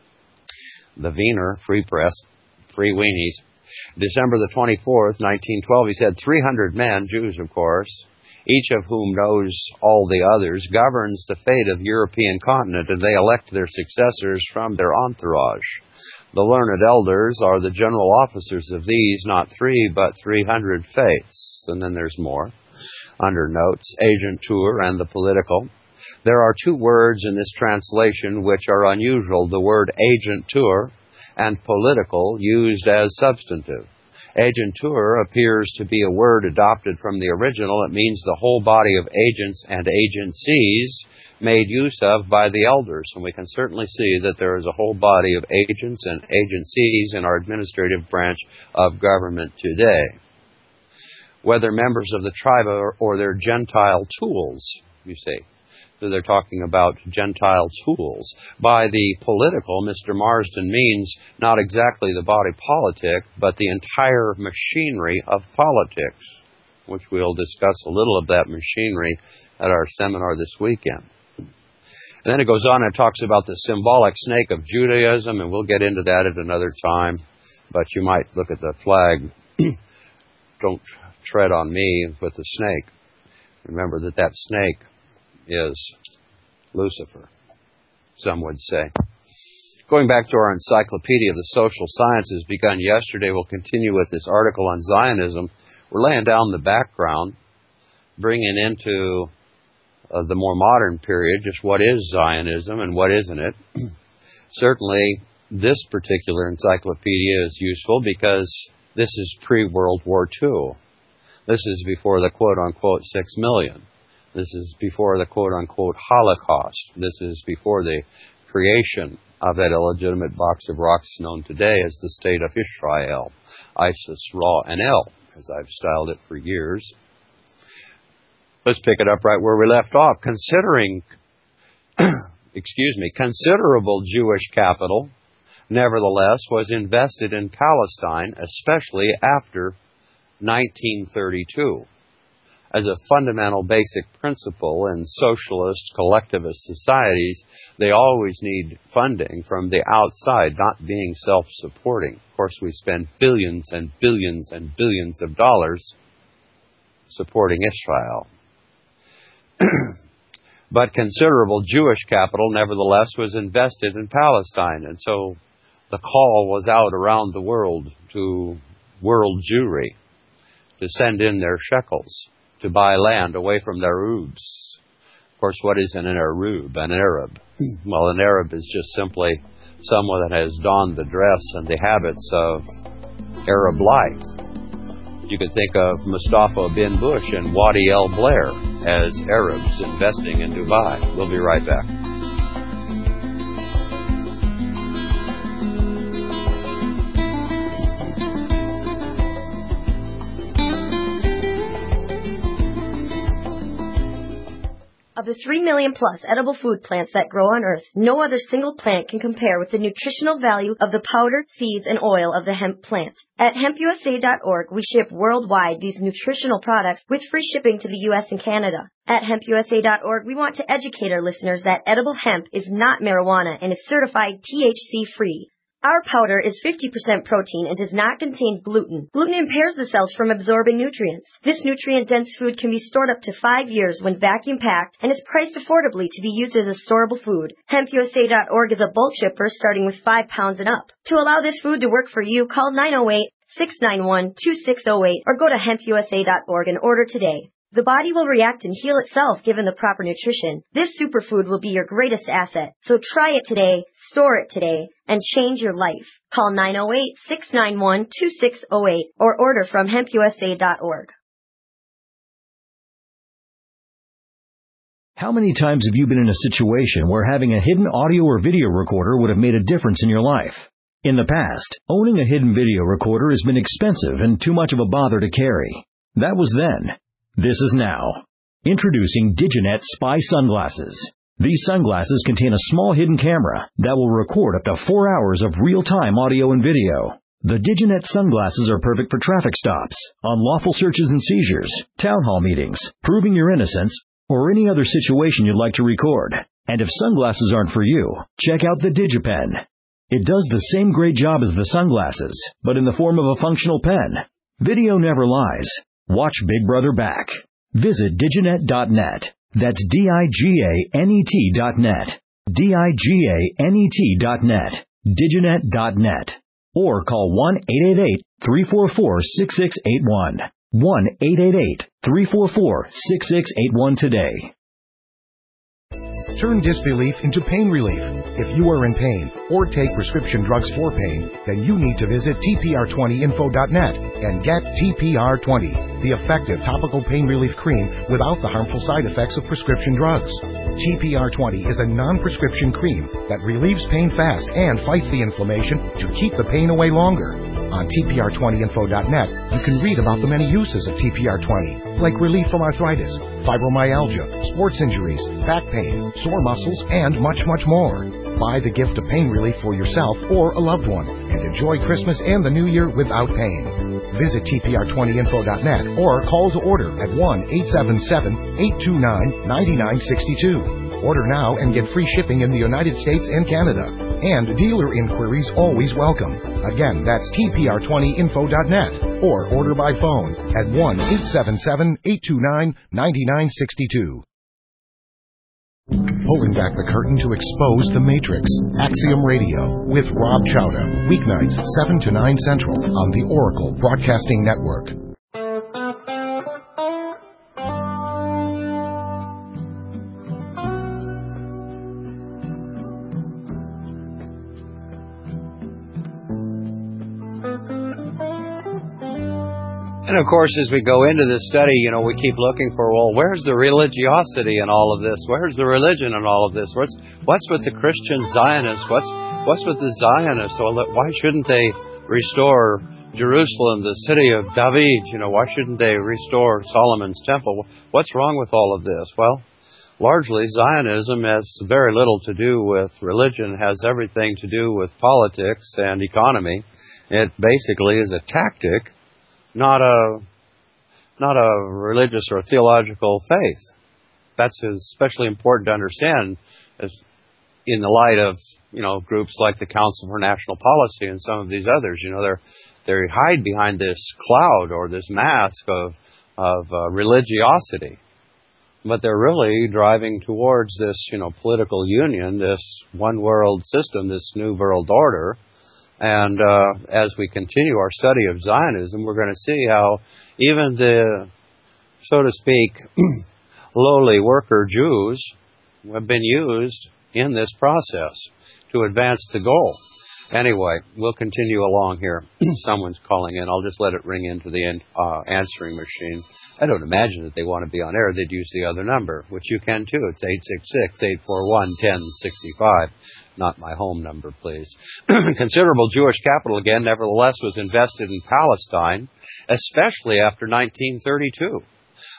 the Wiener Free Press, Free Weenies, December the twenty-fourth, nineteen twelve, he said, three hundred men, Jews of course, each of whom knows all the others, governs the fate of the European continent, and they elect their successors from their entourage. The learned elders are the general officers of these, not three, but three hundred faiths. And then there's more. Under notes, agentur and the political. There are two words in this translation which are unusual, the word agentur and political used as substantive. Agentur appears to be a word adopted from the original. It means the whole body of agents and agencies made use of by the elders. And we can certainly see that there is a whole body of agents and agencies in our administrative branch of government today. Whether members of the tribe or, or their Gentile tools, you see. So they're talking about Gentile tools. By the political, Mister Marsden means not exactly the body politic, but the entire machinery of politics, which we'll discuss a little of that machinery at our seminar this weekend. And then it goes on and talks about the symbolic snake of Judaism, and we'll get into that at another time. But you might look at the flag. Don't tread on me with the snake. Remember that that snake is Lucifer, some would say. Going back to our Encyclopedia of the Social Sciences, begun yesterday, we'll continue with this article on Zionism. We're laying down the background, bringing into uh, the more modern period just what is Zionism and what isn't it. Certainly, this particular encyclopedia is useful because this is pre-World War Two. This is before the quote-unquote six million. This is before the quote-unquote Holocaust. This is before the creation of that illegitimate box of rocks known today as the State of Israel, Isis, Ra, and El, as I've styled it for years. Let's pick it up right where we left off. Considering, excuse me, considerable Jewish capital, nevertheless, was invested in Palestine, especially after nineteen thirty-two. As a fundamental basic principle in socialist collectivist societies, they always need funding from the outside, not being self-supporting. Of course, we spend billions and billions and billions of dollars supporting Israel. But considerable Jewish capital, nevertheless, was invested in Palestine. And so the call was out around the world to world Jewry to send in their shekels, to buy land away from their Arabs. Of course, what is an Arab? An Arab. Well, an Arab is just simply someone that has donned the dress and the habits of Arab life. You could think of Mustafa bin Bush and Wadi El Blair as Arabs investing in Dubai. We'll be right back. Of the three million plus edible food plants that grow on Earth, no other single plant can compare with the nutritional value of the powder, seeds, and oil of the hemp plant. At hemp U S A dot org, we ship worldwide these nutritional products with free shipping to the U S and Canada. At hemp U S A dot org, we want to educate our listeners that edible hemp is not marijuana and is certified T H C-free. Our powder is fifty percent protein and does not contain gluten. Gluten impairs the cells from absorbing nutrients. This nutrient-dense food can be stored up to five years when vacuum-packed and is priced affordably to be used as a storable food. hemp U S A dot org is a bulk shipper starting with five pounds and up. To allow this food to work for you, call nine oh eight, six nine one, two six oh eight or go to hemp U S A dot org and order today. The body will react and heal itself given the proper nutrition. This superfood will be your greatest asset. So try it today, store it today, and change your life. Call nine oh eight, six nine one, two six oh eight or order from hemp U S A dot org. How many times have you been in a situation where having a hidden audio or video recorder would have made a difference in your life? In the past, owning a hidden video recorder has been expensive and too much of a bother to carry. That was then. This is now. Introducing Diginet Spy Sunglasses. These sunglasses contain a small hidden camera that will record up to four hours of real-time audio and video. The Diginet sunglasses are perfect for traffic stops, unlawful searches and seizures, town hall meetings, proving your innocence, or any other situation you'd like to record. And if sunglasses aren't for you, check out the DigiPen. It does the same great job as the sunglasses, but in the form of a functional pen. Video never lies. Watch Big Brother back. Visit diginet dot net. That's D I G A N E T dot net. D I G A N E T dot net. diginet dot net. Or call one eight eight eight, three four four, six six eight one. one eight eight eight, three four four, six six eight one today. Turn disbelief into pain relief. If you are in pain or take prescription drugs for pain, then you need to visit T P R twenty info dot net and get T P R twenty, the effective topical pain relief cream without the harmful side effects of prescription drugs. T P R twenty is a non-prescription cream that relieves pain fast and fights the inflammation to keep the pain away longer. On T P R twenty info dot net, you can read about the many uses of T P R twenty, like relief from arthritis, fibromyalgia, sports injuries, back pain, sore muscles, and much, much more. Buy the gift of pain relief for yourself or a loved one and enjoy Christmas and the New Year without pain. Visit T P R twenty info dot net or call to order at one eight seven seven, eight two nine, nine nine six two. Order now and get free shipping in the United States and Canada. And dealer inquiries always welcome. Again, that's T P R twenty info dot net or order by phone at one eight seven seven, eight two nine, nine nine six two. Pulling back the curtain to expose the Matrix. Axiom Radio with Rob Chowda. Weeknights seven to nine Central on the Oracle Broadcasting Network. And of course, as we go into this study, you know, we keep looking for, well, where's the religiosity in all of this? Where's the religion in all of this? What's what's with the Christian Zionists? What's what's with the Zionists? Well, why shouldn't they restore Jerusalem, the city of David? You know, why shouldn't they restore Solomon's temple? What's wrong with all of this? Well, largely Zionism has very little to do with religion, has everything to do with politics and economy. It basically is a tactic, not a not a religious or theological faith. That's especially important to understand as in the light of, you know, groups like the Council for National Policy and some of these others. You know, they're they hide behind this cloud or this mask of of uh, religiosity, but they're really driving towards this, you know, political union, this one world system, this new world order. And uh, as we continue our study of Zionism, we're going to see how even the, so to speak, lowly worker Jews have been used in this process to advance the goal. Anyway, we'll continue along here. Someone's calling in. I'll just let it ring into the uh, answering machine. I don't imagine that they want to be on air. They'd use the other number, which you can too. It's eight six six, eight four one, one zero six five. Not my home number, please. Considerable Jewish capital, again, nevertheless, was invested in Palestine, especially after nineteen thirty-two.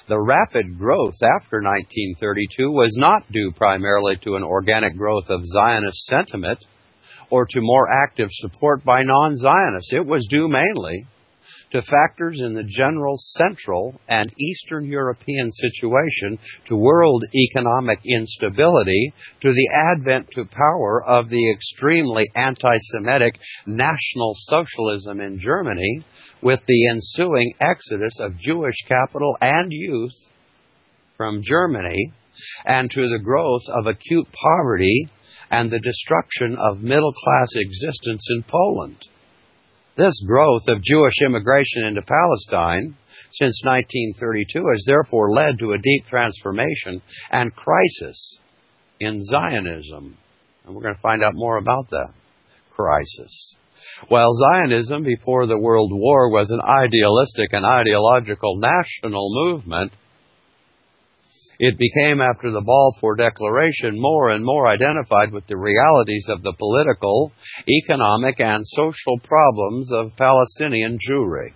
The rapid growth after nineteen thirty-two was not due primarily to an organic growth of Zionist sentiment or to more active support by non-Zionists. It was due mainly to factors in the general Central and Eastern European situation, to world economic instability, to the advent to power of the extremely anti-Semitic National Socialism in Germany, with the ensuing exodus of Jewish capital and youth from Germany, and to the growth of acute poverty and the destruction of middle-class existence in Poland. This growth of Jewish immigration into Palestine since nineteen thirty-two has therefore led to a deep transformation and crisis in Zionism. And we're going to find out more about that crisis. While Zionism before the World War was an idealistic and ideological national movement, it became, after the Balfour Declaration, more and more identified with the realities of the political, economic, and social problems of Palestinian Jewry.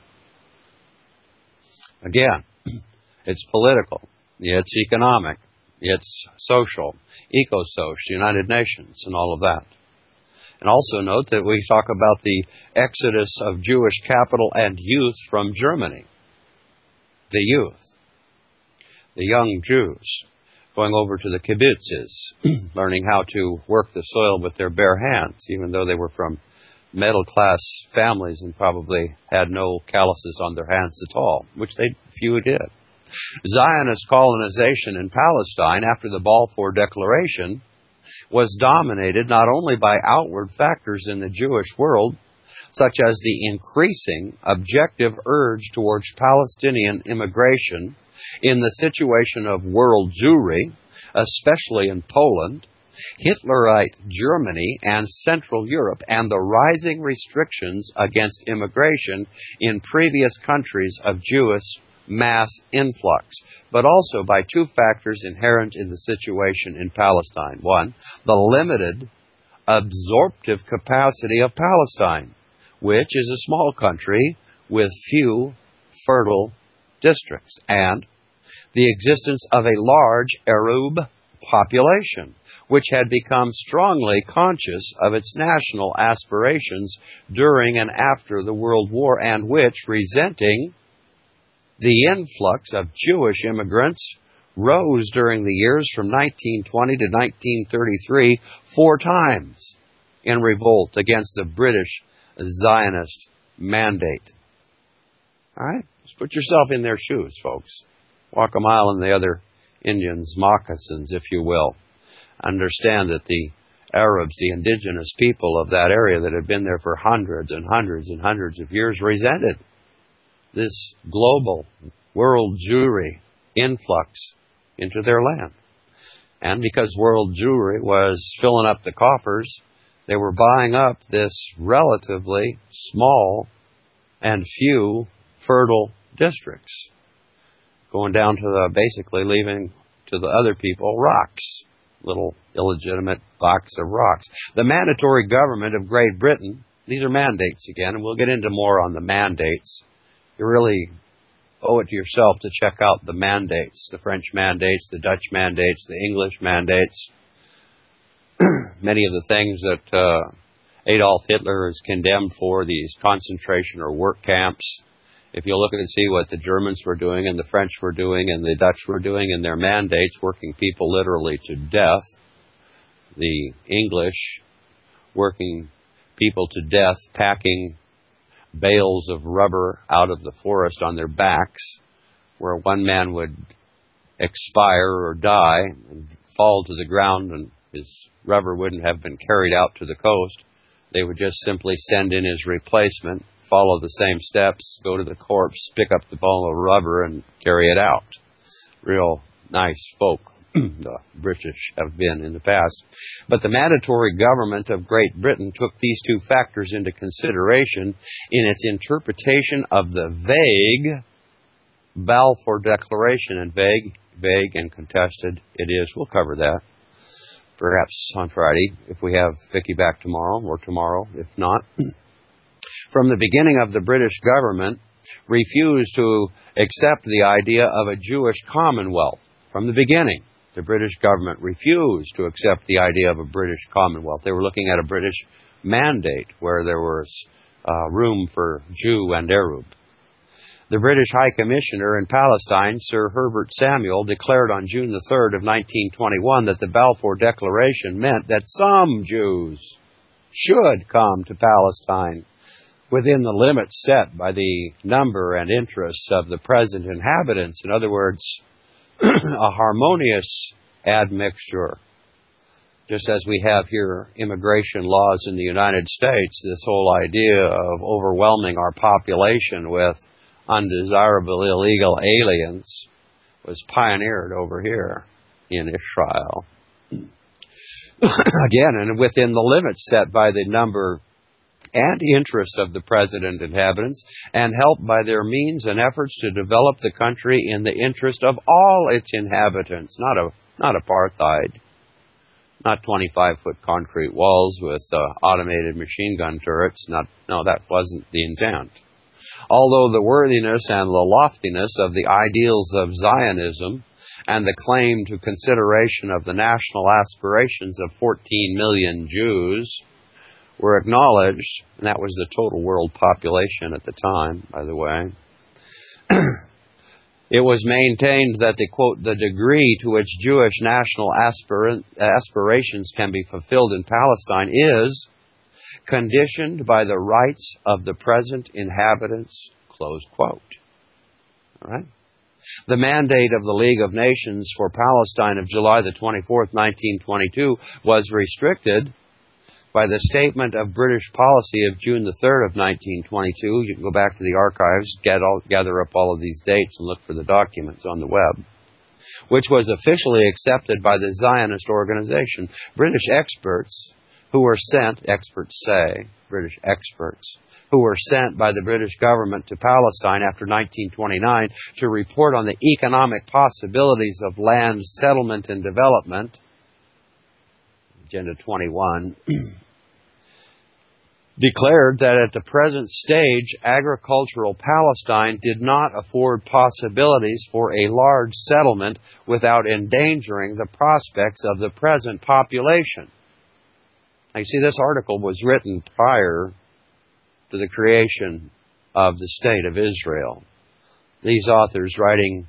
Again, it's political, it's economic, it's social, eco-soc, United Nations, and all of that. And also note that we talk about the exodus of Jewish capital and youth from Germany. The youth. The young Jews going over to the kibbutzes, learning how to work the soil with their bare hands, even though they were from middle-class families and probably had no calluses on their hands at all, which they few did. Zionist colonization in Palestine after the Balfour Declaration was dominated not only by outward factors in the Jewish world, such as the increasing objective urge towards Palestinian immigration in the situation of world Jewry, especially in Poland, Hitlerite Germany and Central Europe, and the rising restrictions against immigration in previous countries of Jewish mass influx, but also by two factors inherent in the situation in Palestine. One, the limited absorptive capacity of Palestine, which is a small country with few fertile districts, and the existence of a large Arab population, which had become strongly conscious of its national aspirations during and after the World War, and which, resenting the influx of Jewish immigrants, rose during the years from nineteen twenty to nineteen thirty-three four times in revolt against the British Zionist mandate. All right? Just put yourself in their shoes, folks. Walk a mile in the other Indians' moccasins, if you will. Understand that the Arabs, the indigenous people of that area that had been there for hundreds and hundreds and hundreds of years, resented this global world Jewry influx into their land. And because world Jewry was filling up the coffers, they were buying up this relatively small and few fertile districts, going down to the, basically leaving to the other people rocks, little illegitimate blocks of rocks. The mandatory government of Great Britain, these are mandates again, and we'll get into more on the mandates. You really owe it to yourself to check out the mandates, the French mandates, the Dutch mandates, the English mandates. Many of the things that uh, Adolf Hitler is condemned for, these concentration or work camps. If you look and see what the Germans were doing and the French were doing and the Dutch were doing in their mandates, working people literally to death. The English working people to death, packing bales of rubber out of the forest on their backs, where one man would expire or die and fall to the ground and his rubber wouldn't have been carried out to the coast. They would just simply send in his replacement, follow the same steps, go to the corpse, pick up the ball of rubber, and carry it out. Real nice folk, the British have been in the past. But the mandatory government of Great Britain took these two factors into consideration in its interpretation of the vague Balfour Declaration. And vague, vague and contested it is. We'll cover that perhaps on Friday if we have Vicki back tomorrow, or tomorrow if not. From the beginning of the British government, refused to accept the idea of a Jewish Commonwealth. From the beginning, the British government refused to accept the idea of a British Commonwealth. They were looking at a British mandate where there was uh, room for Jew and Arab. The British High Commissioner in Palestine, Sir Herbert Samuel, declared on June the third of nineteen twenty-one that the Balfour Declaration meant that some Jews should come to Palestine within the limits set by the number and interests of the present inhabitants. In other words, a harmonious admixture. Just as we have here immigration laws in the United States, this whole idea of overwhelming our population with undesirable illegal aliens was pioneered over here in Israel. Again, and within the limits set by the number and interests of the present inhabitants, and helped by their means and efforts to develop the country in the interest of all its inhabitants, not a not apartheid, not twenty-five foot concrete walls with uh, automated machine gun turrets. Not no, that wasn't the intent. Although the worthiness and the loftiness of the ideals of Zionism and the claim to consideration of the national aspirations of fourteen million Jews were acknowledged, and that was the total world population at the time, by the way, it was maintained that the, quote, the degree to which Jewish national aspir- aspirations can be fulfilled in Palestine is conditioned by the rights of the present inhabitants, close quote. All right? The mandate of the League of Nations for Palestine of July the twenty-fourth, nineteen twenty-two was restricted by the statement of British policy of June the third of nineteen twenty-two. You can go back to the archives, get all, gather up all of these dates and look for the documents on the web, which was officially accepted by the Zionist organization. British experts who were sent, experts say, British experts, who were sent by the British government to Palestine after nineteen twenty-nine to report on the economic possibilities of land settlement and development, Agenda twenty-one, declared that at the present stage, agricultural Palestine did not afford possibilities for a large settlement without endangering the prospects of the present population. Now, you see, this article was written prior to the creation of the State of Israel. These authors writing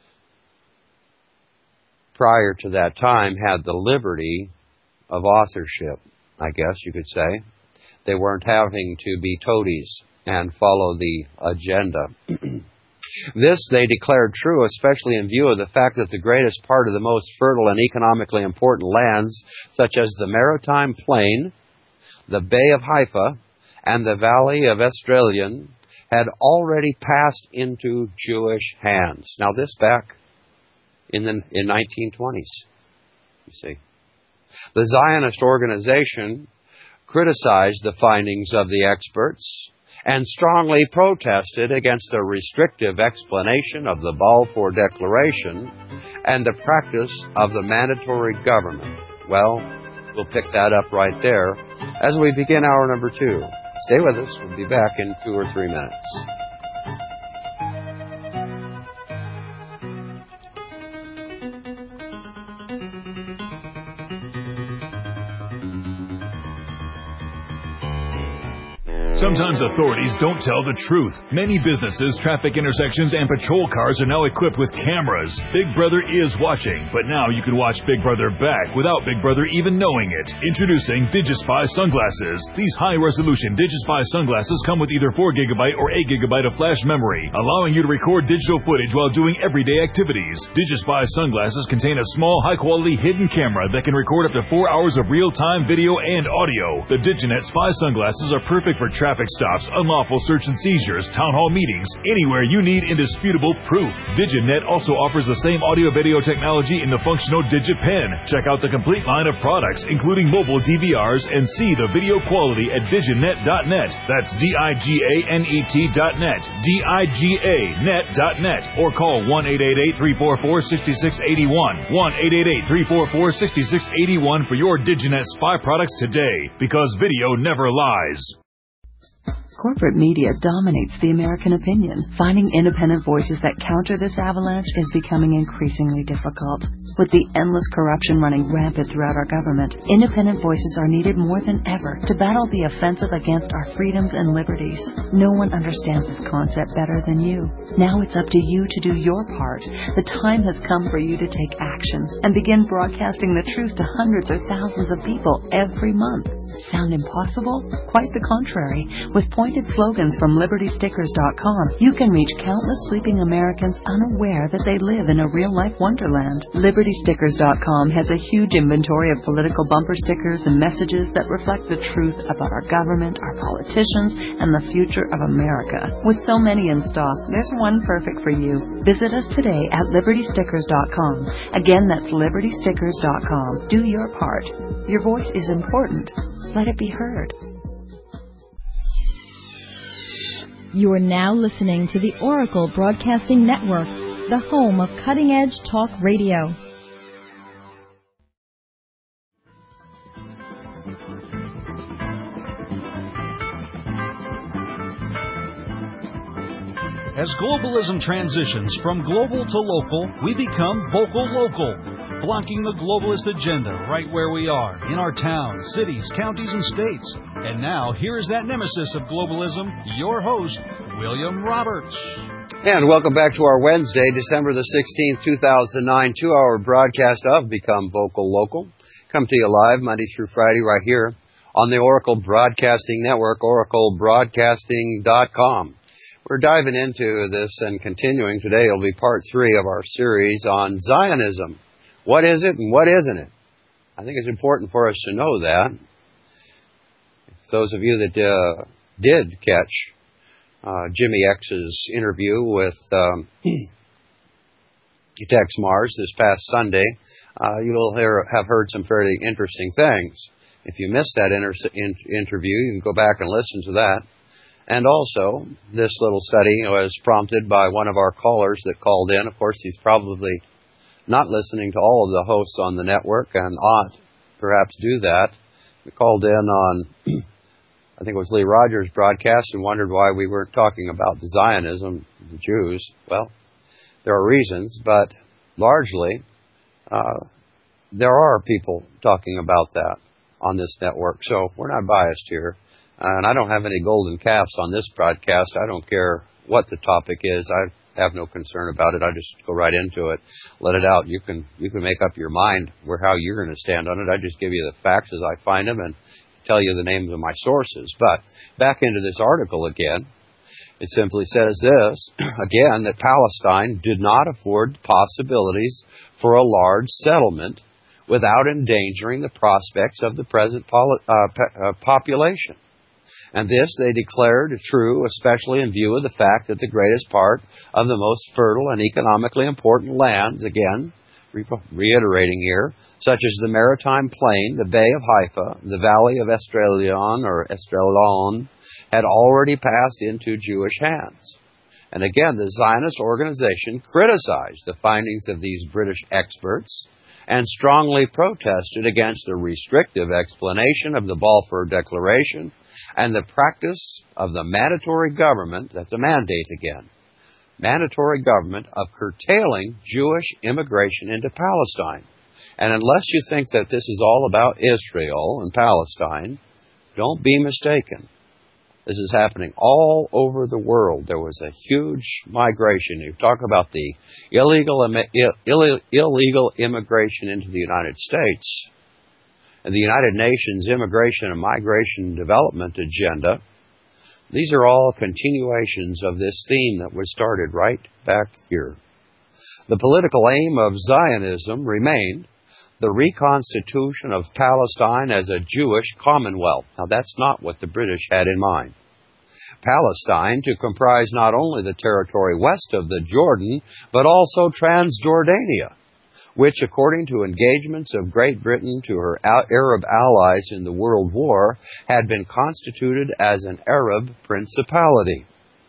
prior to that time had the liberty of authorship, I guess you could say. They weren't having to be toadies and follow the agenda. This they declared true, especially in view of the fact that the greatest part of the most fertile and economically important lands, such as the Maritime Plain, the Bay of Haifa, and the Valley of Esdraelon, had already passed into Jewish hands. Now this back in the in nineteen twenties, you see. The Zionist organization criticized the findings of the experts and strongly protested against the restrictive explanation of the Balfour Declaration and the practice of the mandatory government. Well, we'll pick that up right there as we begin hour number two. Stay with us. We'll be back in two or three minutes. Sometimes authorities don't tell the truth. Many businesses, traffic intersections, and patrol cars are now equipped with cameras. Big Brother is watching, but now you can watch Big Brother back without Big Brother even knowing it. Introducing DigiSpy sunglasses. These high-resolution DigiSpy sunglasses come with either four gigabyte or eight gigabyte of flash memory, allowing you to record digital footage while doing everyday activities. DigiSpy sunglasses contain a small, high-quality hidden camera that can record up to four hours of real-time video and audio. The DigiNet Spy sunglasses are perfect for traffic Traffic stops, unlawful search and seizures, town hall meetings, anywhere you need indisputable proof. DigiNet also offers the same audio-video technology in the functional DigiPen. Check out the complete line of products, including mobile D V Rs, and see the video quality at diginet dot net. That's D I G A N E T dot net. D I G A net dot net. Or call one eight eight eight, three four four, six six eight one. one eight eight eight, three four four, six six eight one for your DigiNet Spy products today. Because video never lies. Corporate media dominates the American opinion. Finding independent voices that counter this avalanche is becoming increasingly difficult. With the endless corruption running rampant throughout our government, independent voices are needed more than ever to battle the offensive against our freedoms and liberties. No one understands this concept better than you. Now it's up to you to do your part. The time has come for you to take action and begin broadcasting the truth to hundreds or thousands of people every month. Sound impossible? Quite the contrary. With pointed slogans from Liberty Stickers dot com, you can reach countless sleeping Americans unaware that they live in a real-life wonderland. Liberty Stickers dot com has a huge inventory of political bumper stickers and messages that reflect the truth about our government, our politicians, and the future of America. With so many in stock, there's one perfect for you. Visit us today at Liberty Stickers dot com. Again, that's Liberty Stickers dot com. Do your part. Your voice is important. Let it be heard. You are now listening to the Oracle Broadcasting Network, the home of cutting-edge talk radio. As globalism transitions from global to local, we become vocal local, blocking the globalist agenda right where we are, in our towns, cities, counties, and states. And now, here is that nemesis of globalism, your host, William Roberts. And welcome back to our Wednesday, December the sixteenth, two thousand nine, two-hour broadcast of Become Vocal Local. Come to you live Monday through Friday right here on the Oracle Broadcasting Network, oracle broadcasting dot com. We're diving into this and continuing. Today will be part three of our series on Zionism. What is it and what isn't it? I think it's important for us to know that. Those of you that uh, did catch uh, Jimmy X's interview with um, Tex Mars this past Sunday, uh, you'll hear, have heard some fairly interesting things. If you missed that inter- in- interview, you can go back and listen to that. And also, this little study was prompted by one of our callers that called in. Of course, he's probably not listening to all of the hosts on the network and ought perhaps do that. We called in on, I think it was Lee Rogers' broadcast, and wondered why we weren't talking about the Zionism, the Jews. Well, there are reasons, but largely uh, there are people talking about that on this network. So we're not biased here. And I don't have any golden calves on this broadcast. I don't care what the topic is. I have no concern about it. I just go right into it, let it out. You can you can make up your mind where how you're going to stand on it. I just give you the facts as I find them and tell you the names of my sources. But back into this article again, it simply says this, again, that Palestine did not afford possibilities for a large settlement without endangering the prospects of the present poli- uh, po- uh, population. And this they declared true, especially in view of the fact that the greatest part of the most fertile and economically important lands, again, re- reiterating here, such as the Maritime Plain, the Bay of Haifa, the Valley of Esdraelon, or Esdraelon, had already passed into Jewish hands. And again, the Zionist organization criticized the findings of these British experts and strongly protested against the restrictive explanation of the Balfour Declaration and the practice of the mandatory government, that's a mandate again, mandatory government of curtailing Jewish immigration into Palestine. And unless you think that this is all about Israel and Palestine, don't be mistaken. This is happening all over the world. There was a huge migration. You talk about the illegal, Ill, illegal immigration into the United States. And the United Nations Immigration and Migration Development Agenda, these are all continuations of this theme that was started right back here. The political aim of Zionism remained the reconstitution of Palestine as a Jewish commonwealth. Now, that's not what the British had in mind. Palestine to comprise not only the territory west of the Jordan, but also Transjordania, which, according to engagements of Great Britain to her Arab allies in the World War, had been constituted as an Arab principality.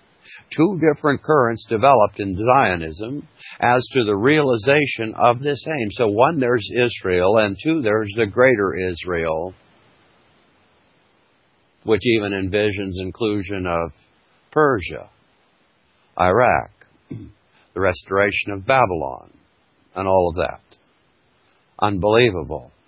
Two different currents developed in Zionism as to the realization of this aim. So one, there's Israel, and two, there's the greater Israel. which even envisions inclusion of Persia, Iraq, the restoration of Babylon, and all of that. Unbelievable.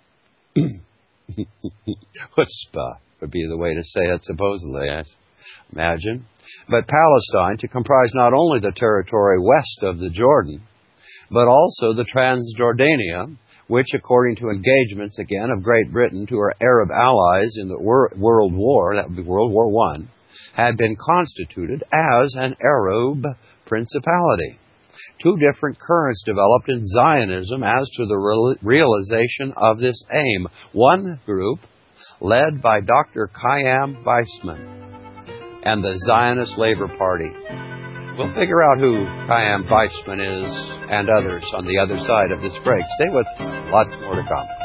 Chutzpah would be the way to say it, supposedly, I imagine. But Palestine to comprise not only the territory west of the Jordan, but also the Transjordania, which, according to engagements, again, of Great Britain to her Arab allies in the wor- World War, that would be World War One, had been constituted as an Arab principality. Two different currents developed in Zionism as to the real- realization of this aim. One group, led by Doctor Chaim Weizmann and the Zionist Labor Party. We'll figure out who Chaim Weizmann is and others on the other side of this break. Stay with us. Lots more to come.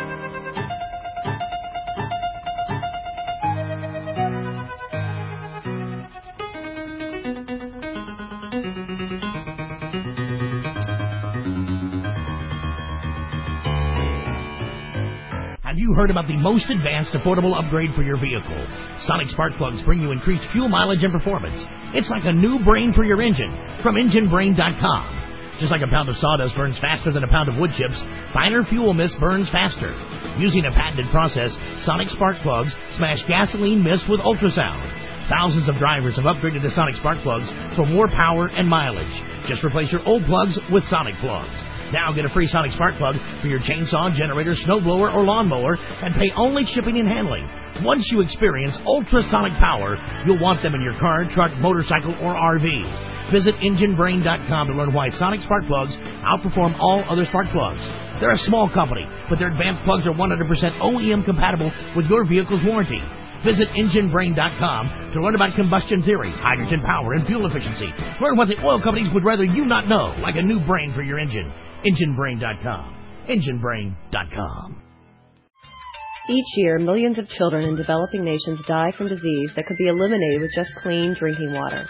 Have you heard about the most advanced affordable upgrade for your vehicle? Sonic spark plugs bring you increased fuel mileage and performance. It's like a new brain for your engine from engine brain dot com. Just like a pound of sawdust burns faster than a pound of wood chips, finer fuel mist burns faster. Using a patented process, Sonic spark plugs smash gasoline mist with ultrasound. Thousands of drivers have upgraded to Sonic spark plugs for more power and mileage. Just replace your old plugs with Sonic plugs. Now get a free Sonic spark plug for your chainsaw, generator, snowblower, or lawnmower and pay only shipping and handling. Once you experience ultrasonic power, you'll want them in your car, truck, motorcycle, or R V. Visit engine brain dot com to learn why Sonic spark plugs outperform all other spark plugs. They're a small company, but their advanced plugs are one hundred percent O E M compatible with your vehicle's warranty. Visit engine brain dot com to learn about combustion theory, hydrogen power, and fuel efficiency. Learn what the oil companies would rather you not know, like a new brain for your engine. engine brain dot com. engine brain dot com. Each year, millions of children in developing nations die from disease that could be eliminated with just clean drinking water.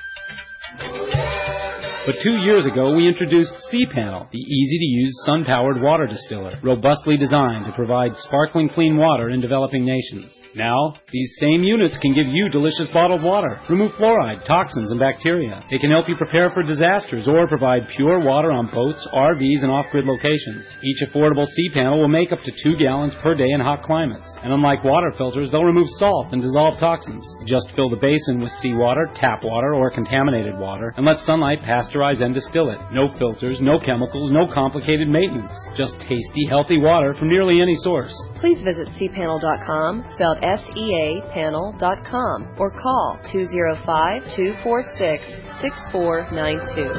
But two years ago, we introduced C-Panel, the easy-to-use sun-powered water distiller, robustly designed to provide sparkling clean water in developing nations. Now, these same units can give you delicious bottled water, remove fluoride, toxins, and bacteria. It can help you prepare for disasters or provide pure water on boats, R Vs, and off-grid locations. Each affordable C-Panel will make up to two gallons per day in hot climates. And unlike water filters, they'll remove salt and dissolve toxins. Just fill the basin with seawater, tap water, or contaminated water, and let sunlight pass and distill it. No filters, no chemicals, no complicated maintenance. Just tasty, healthy water from nearly any source. Please visit C panel dot com, spelled S E A panel dot com, or call two oh five, two four six, six four nine two.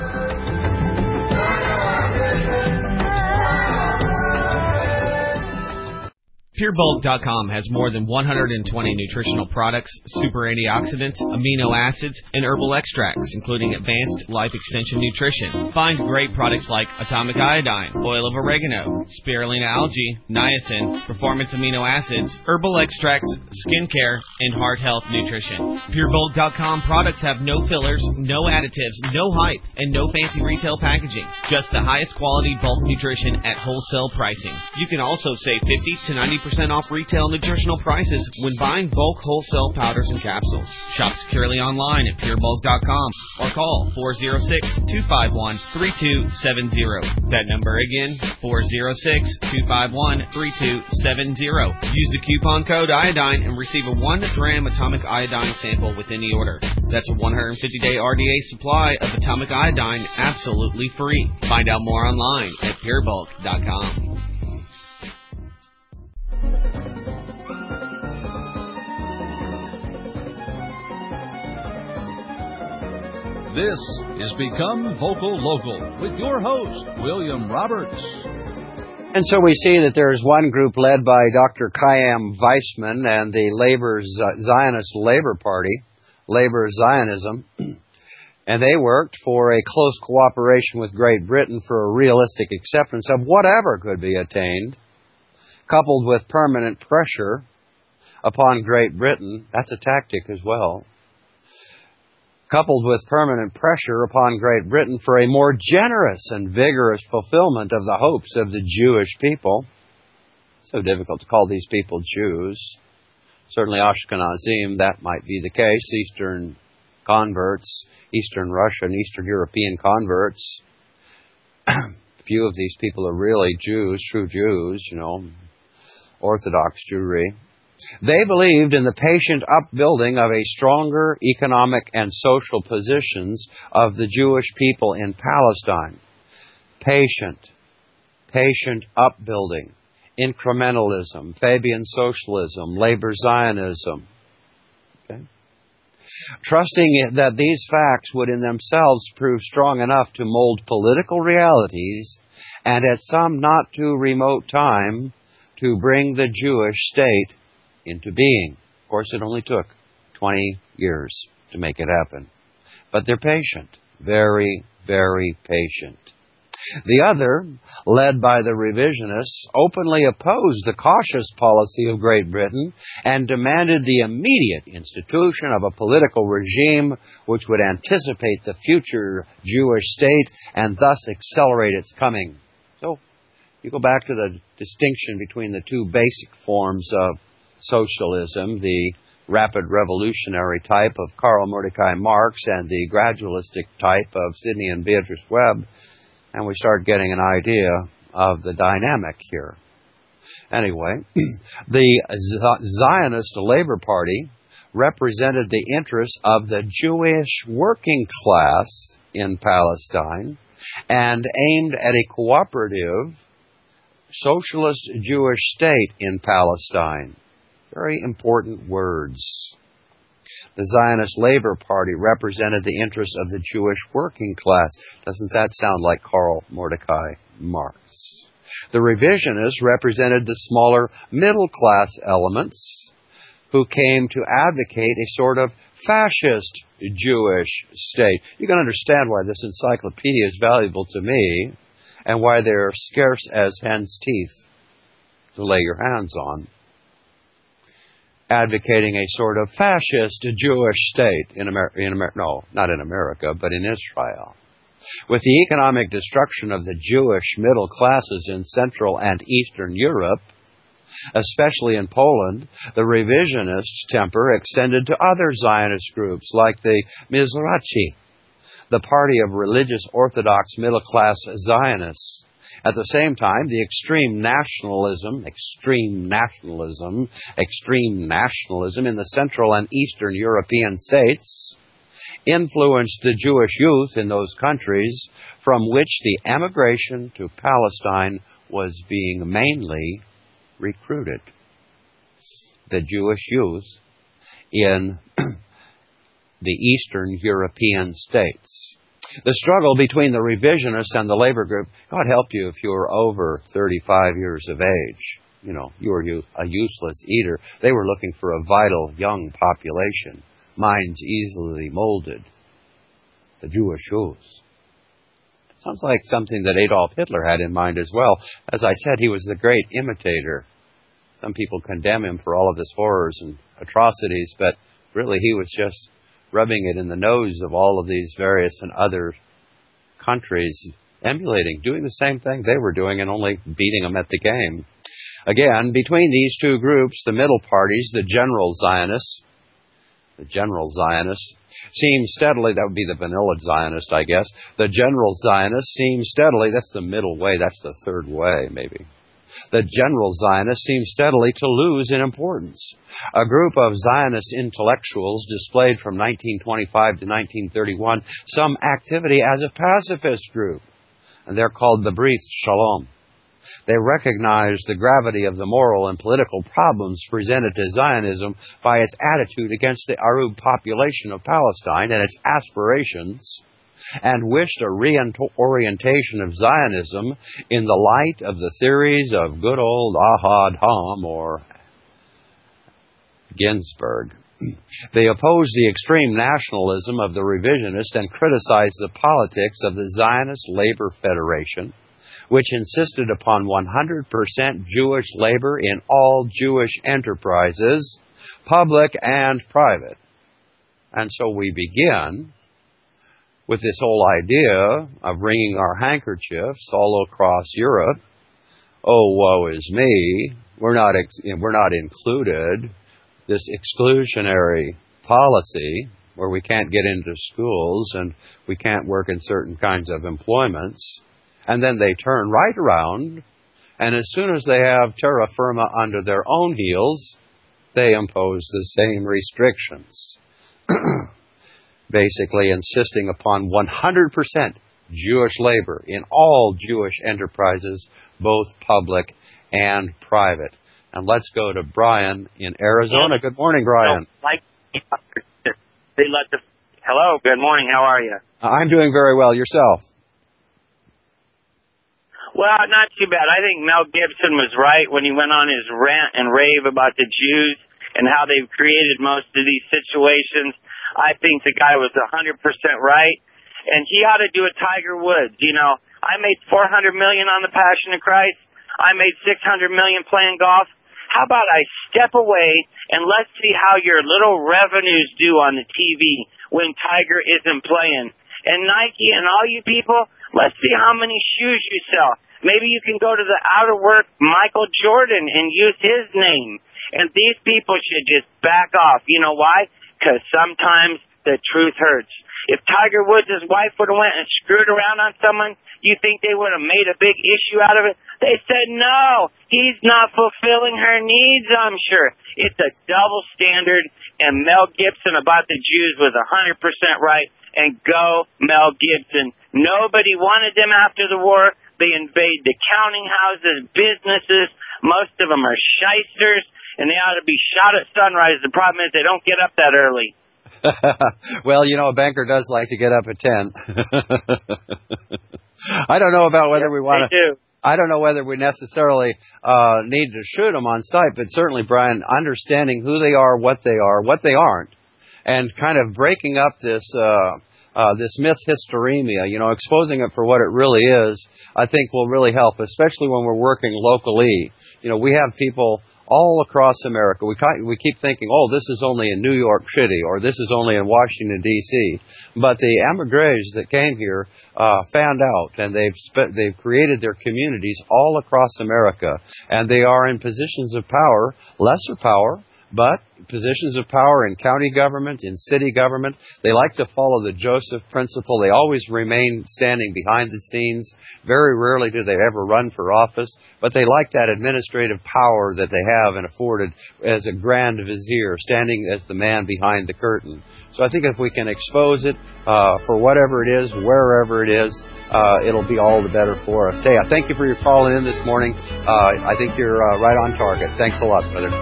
Pure Bulk dot com has more than one hundred twenty nutritional products, super antioxidants, amino acids, and herbal extracts, including advanced life extension nutrition. Find great products like atomic iodine, oil of oregano, spirulina algae, niacin, performance amino acids, herbal extracts, skincare, and heart health nutrition. Pure Bulk dot com products have no fillers, no additives, no hype, and no fancy retail packaging. Just the highest quality bulk nutrition at wholesale pricing. You can also save fifty to ninety percent off retail nutritional prices when buying bulk wholesale powders and capsules. Shop securely online at Pure Bulk dot com or call four oh six, two five one, three two seven oh. That number again, four oh six, two five one, three two seven oh. Use the coupon code iodine and receive a one gram atomic iodine sample with any order. That's a one hundred fifty day R D A supply of atomic iodine absolutely free. Find out more online at Pure Bulk dot com. This is Become Vocal Local with your host, William Roberts. And so we see that there's one group led by Doctor Chaim Weizmann and the Labor Zionist Labor Party, Labor Zionism, and they worked for a close cooperation with Great Britain for a realistic acceptance of whatever could be attained, coupled with permanent pressure upon Great Britain. That's a tactic as well. Coupled with permanent pressure upon Great Britain for a more generous and vigorous fulfillment of the hopes of the Jewish people. So difficult to call these people Jews. Certainly Ashkenazim, that might be the case. Eastern converts, Eastern Russian, Eastern European converts. Few of these people are really Jews, true Jews, you know, Orthodox Jewry. They believed in the patient upbuilding of a stronger economic and social positions of the Jewish people in Palestine. Patient, patient upbuilding, incrementalism, Fabian socialism, labor Zionism. Okay? Trusting that these facts would in themselves prove strong enough to mold political realities and at some not too remote time to bring the Jewish state into being. Of course, it only took twenty years to make it happen. But they're patient. Very, very patient. The other, led by the revisionists, openly opposed the cautious policy of Great Britain and demanded the immediate institution of a political regime which would anticipate the future Jewish state and thus accelerate its coming. So, you go back to the distinction between the two basic forms of socialism, the rapid revolutionary type of Karl Mordecai Marx and the gradualistic type of Sidney and Beatrice Webb, and we start getting an idea of the dynamic here. Anyway, the Zionist Labor Party represented the interests of the Jewish working class in Palestine and aimed at a cooperative socialist Jewish state in Palestine. Very important words. The Zionist Labor Party represented the interests of the Jewish working class. Doesn't that sound like Karl Mordecai Marx? The revisionists represented the smaller middle class elements who came to advocate a sort of fascist Jewish state. You can understand why this encyclopedia is valuable to me and why they're scarce as hen's teeth to lay your hands on. Advocating a sort of fascist Jewish state in America, in Amer- no, not in America, but in Israel. With the economic destruction of the Jewish middle classes in Central and Eastern Europe, especially in Poland, the revisionist temper extended to other Zionist groups like the Mizrachi, the party of religious Orthodox middle-class Zionists. At the same time, the extreme nationalism, extreme nationalism, extreme nationalism in the Central and Eastern European states influenced the Jewish youth in those countries from which the emigration to Palestine was being mainly recruited. The Jewish youth in the Eastern European states. The struggle between the revisionists and the labor group, God help you if you were over thirty-five years of age. You know, you were a useless eater. They were looking for a vital young population, minds easily molded. The Jewish youth. Sounds like something that Adolf Hitler had in mind as well. As I said, he was the great imitator. Some people condemn him for all of his horrors and atrocities, but really he was just rubbing it in the nose of all of these various and other countries, emulating, doing the same thing they were doing and only beating them at the game. Again, between these two groups, the middle parties, the general Zionists, the general Zionists, seem steadily, that would be the vanilla Zionist, I guess, the general Zionists seem steadily, that's the middle way, that's the third way, maybe. The general Zionists seem steadily to lose in importance. A group of Zionist intellectuals displayed from nineteen twenty-five to nineteen thirty-one some activity as a pacifist group, and they're called the Brit Shalom. They recognized the gravity of the moral and political problems presented to Zionism by its attitude against the Arab population of Palestine and its aspirations, and wished a reorientation of Zionism in the light of the theories of good old Ahad Ha'am or Ginsburg. They opposed the extreme nationalism of the revisionists and criticized the politics of the Zionist Labor Federation, which insisted upon one hundred percent Jewish labor in all Jewish enterprises, public and private. And so we begin with this whole idea of wringing our handkerchiefs all across Europe. Oh, woe is me. We're not, ex- we're not included. this exclusionary policy where we can't get into schools and we can't work in certain kinds of employments. And then they turn right around, and as soon as they have terra firma under their own heels, they impose the same restrictions. Basically insisting upon one hundred percent Jewish labor in all Jewish enterprises, both public and private. And let's go to Brian in Arizona. Good morning, Brian. Like, they let the, hello, good morning, how are you? I'm doing very well. Yourself? Well, not too bad. I think Mel Gibson was right when he went on his rant and rave about the Jews and how they've created most of these situations. I think the guy was one hundred percent right. And he ought to do a Tiger Woods. You know, I made four hundred million dollars on the Passion of Christ. I made six hundred million dollars playing golf. How about I step away and let's see how your little revenues do on the T V when Tiger isn't playing. And Nike and all you people, let's see how many shoes you sell. Maybe you can go to the outer work Michael Jordan and use his name. And these people should just back off. You know why? Because sometimes the truth hurts. If Tiger Woods' wife would have went and screwed around on someone, you think they would have made a big issue out of it? They said, no, he's not fulfilling her needs, I'm sure. It's a double standard, and Mel Gibson about the Jews was one hundred percent right, and go Mel Gibson. Nobody wanted them after the war. They invade the counting houses, businesses. Most of them are shysters, and they ought to be shot at sunrise. The problem is they don't get up that early. Well, you know, a banker does like to get up at ten. I don't know about whether yes, we want to. I don't know whether we necessarily uh, need to shoot them on sight, but certainly, Brian, understanding who they are, what they are, what they aren't, and kind of breaking up this uh, uh, this myth hysteremia, you know, exposing it for what it really is, I think will really help, especially when we're working locally. You know, we have people all across America. We we keep thinking, oh, this is only in New York City or this is only in Washington, D C But the emigres that came here uh, found out, and they've spe- they've created their communities all across America, and they are in positions of power, lesser power, but positions of power in county government, in city government. They like to follow the Joseph principle. They always remain standing behind the scenes. Very rarely do they ever run for office, but they like that administrative power that they have and afforded as a grand vizier, standing as the man behind the curtain. So I think if we can expose it uh, for whatever it is, wherever it is, uh, it'll be all the better for us. Hey, I thank you for your calling in this morning. Uh, I think you're uh, right on target. Thanks a lot, brother.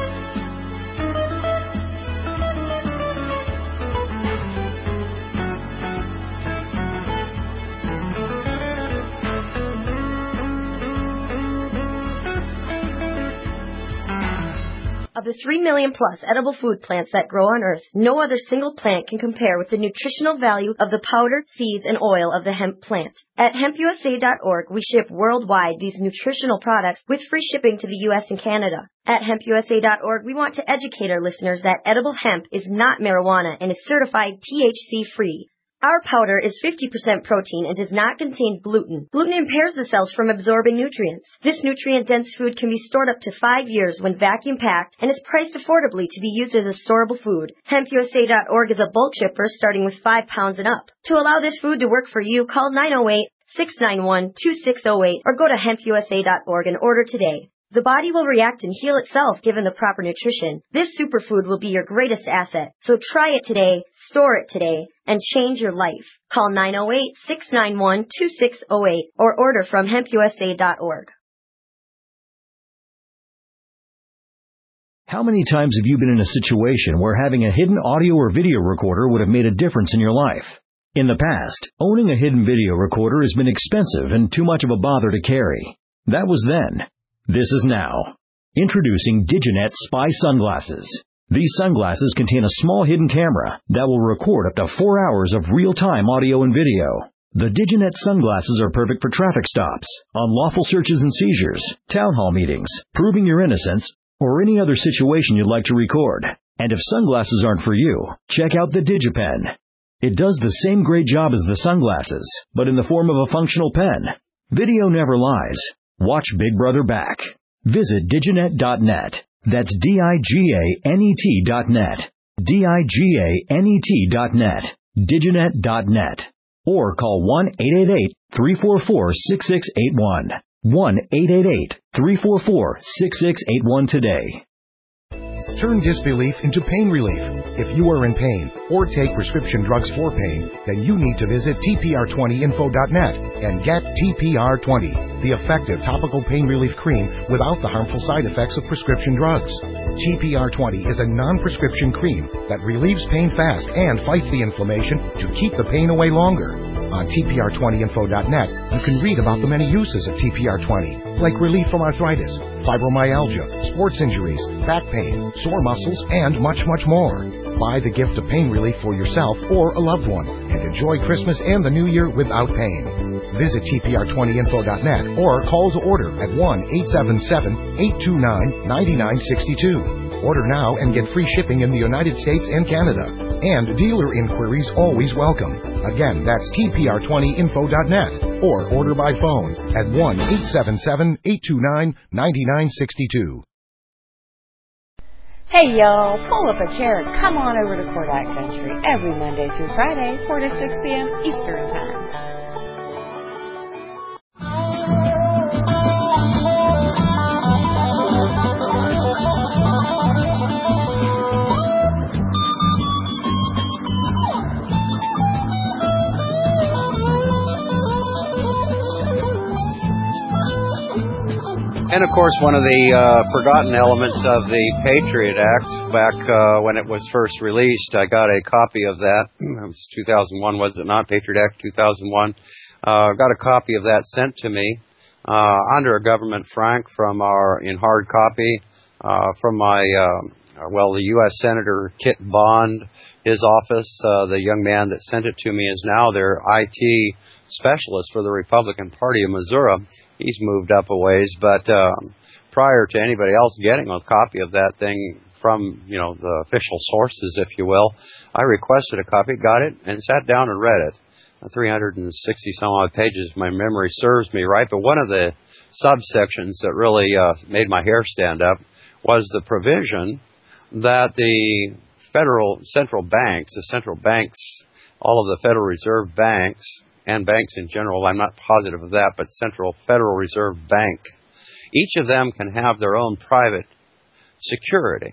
Of the three million plus edible food plants that grow on Earth, no other single plant can compare with the nutritional value of the powder, seeds, and oil of the hemp plant. At hemp U S A dot org, we ship worldwide these nutritional products with free shipping to the U S and Canada. At hemp U S A dot org, we want to educate our listeners that edible hemp is not marijuana and is certified T H C-free. Our powder is fifty percent protein and does not contain gluten. Gluten impairs the cells from absorbing nutrients. This nutrient-dense food can be stored up to five years when vacuum-packed and is priced affordably to be used as a storable food. hemp U S A dot org is a bulk shipper starting with five pounds and up. To allow this food to work for you, call nine oh eight, six nine one, two six oh eight or go to hemp U S A dot org and order today. The body will react and heal itself given the proper nutrition. This superfood will be your greatest asset. So try it today, store it today, and change your life. Call nine oh eight, six nine one, two six oh eight or order from hemp U S A dot org. How many times have you been in a situation where having a hidden audio or video recorder would have made a difference in your life? In the past, owning a hidden video recorder has been expensive and too much of a bother to carry. That was then. This is now. Introducing Diginet Spy Sunglasses. These sunglasses contain a small hidden camera that will record up to four hours of real-time audio and video. The Diginet sunglasses are perfect for traffic stops, unlawful searches and seizures, town hall meetings, proving your innocence, or any other situation you'd like to record. And if sunglasses aren't for you, check out the DigiPen. It does the same great job as the sunglasses, but in the form of a functional pen. Video never lies. Watch Big Brother back. Visit diginet dot net. That's D I G A N E T dot net. D I G A N E T dot net. Diginet dot net. Or call one eight eight eight, three four four, six six eight one. one eight eight eight, three four four, six six eight one today. Turn disbelief into pain relief. If you are in pain or take prescription drugs for pain, then you need to visit T P R twenty info dot net and get T P R twenty, the effective topical pain relief cream without the harmful side effects of prescription drugs. T P R twenty is a non-prescription cream that relieves pain fast and fights the inflammation to keep the pain away longer. On T P R twenty info dot net, you can read about the many uses of T P R twenty, like relief from arthritis, fibromyalgia, sports injuries, back pain, sore muscles, and much, much more. Buy the gift of pain relief for yourself or a loved one and enjoy Christmas and the New Year without pain. Visit T P R twenty info dot net or call to order at one eight seven seven, eight two nine, nine nine six two. Order now and get free shipping in the United States and Canada. And dealer inquiries always welcome. Again, that's T P R twenty info dot net or order by phone at one eight seven seven, eight two nine, nine nine six two. Hey y'all, pull up a chair and come on over to Kodak Country every Monday through Friday, four to six p.m. Eastern Time. And, of course, one of the uh, forgotten elements of the Patriot Act, back uh, when it was first released, I got a copy of that. It was two thousand one, was it not? Patriot Act two thousand one. I uh, got a copy of that sent to me uh, under a government frank from our, in hard copy, uh, from my, uh, well, the U S Senator Kit Bond, his office. Uh, the young man that sent it to me is now their I T specialist for the Republican Party of Missouri. He's moved up a ways, but um, prior to anybody else getting a copy of that thing from, you know, the official sources, if you will, I requested a copy, got it, and sat down and read it. three hundred sixty some odd pages, my memory serves me right, but one of the subsections that really uh, made my hair stand up was the provision that the federal central banks, the central banks, all of the Federal Reserve banks, and banks in general, I'm not positive of that, but Central Federal Reserve Bank, each of them can have their own private security.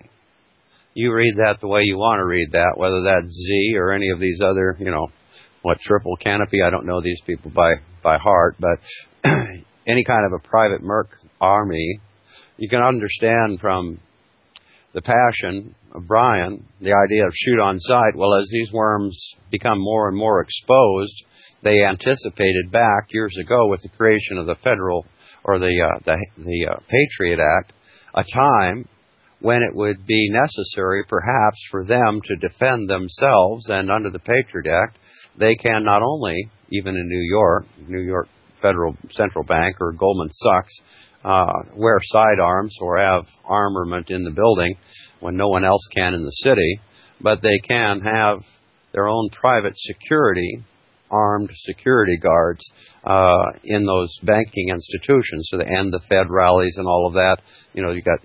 You read that the way you want to read that, whether that's Z or any of these other, you know, what, Triple Canopy, I don't know these people by, by heart, but any kind of a private merc army, you can understand from the passion of Brian, the idea of shoot on sight. Well, as these worms become more and more exposed, they anticipated back years ago with the creation of the federal or the uh, the, the uh, Patriot Act, a time when it would be necessary perhaps for them to defend themselves, and under the Patriot Act, they can not only, even in New York, New York Federal Central Bank or Goldman Sachs, uh, wear sidearms or have armament in the building when no one else can in the city, but they can have their own private security, armed security guards uh, in those banking institutions. So the and the Fed rallies and all of that. You know, you got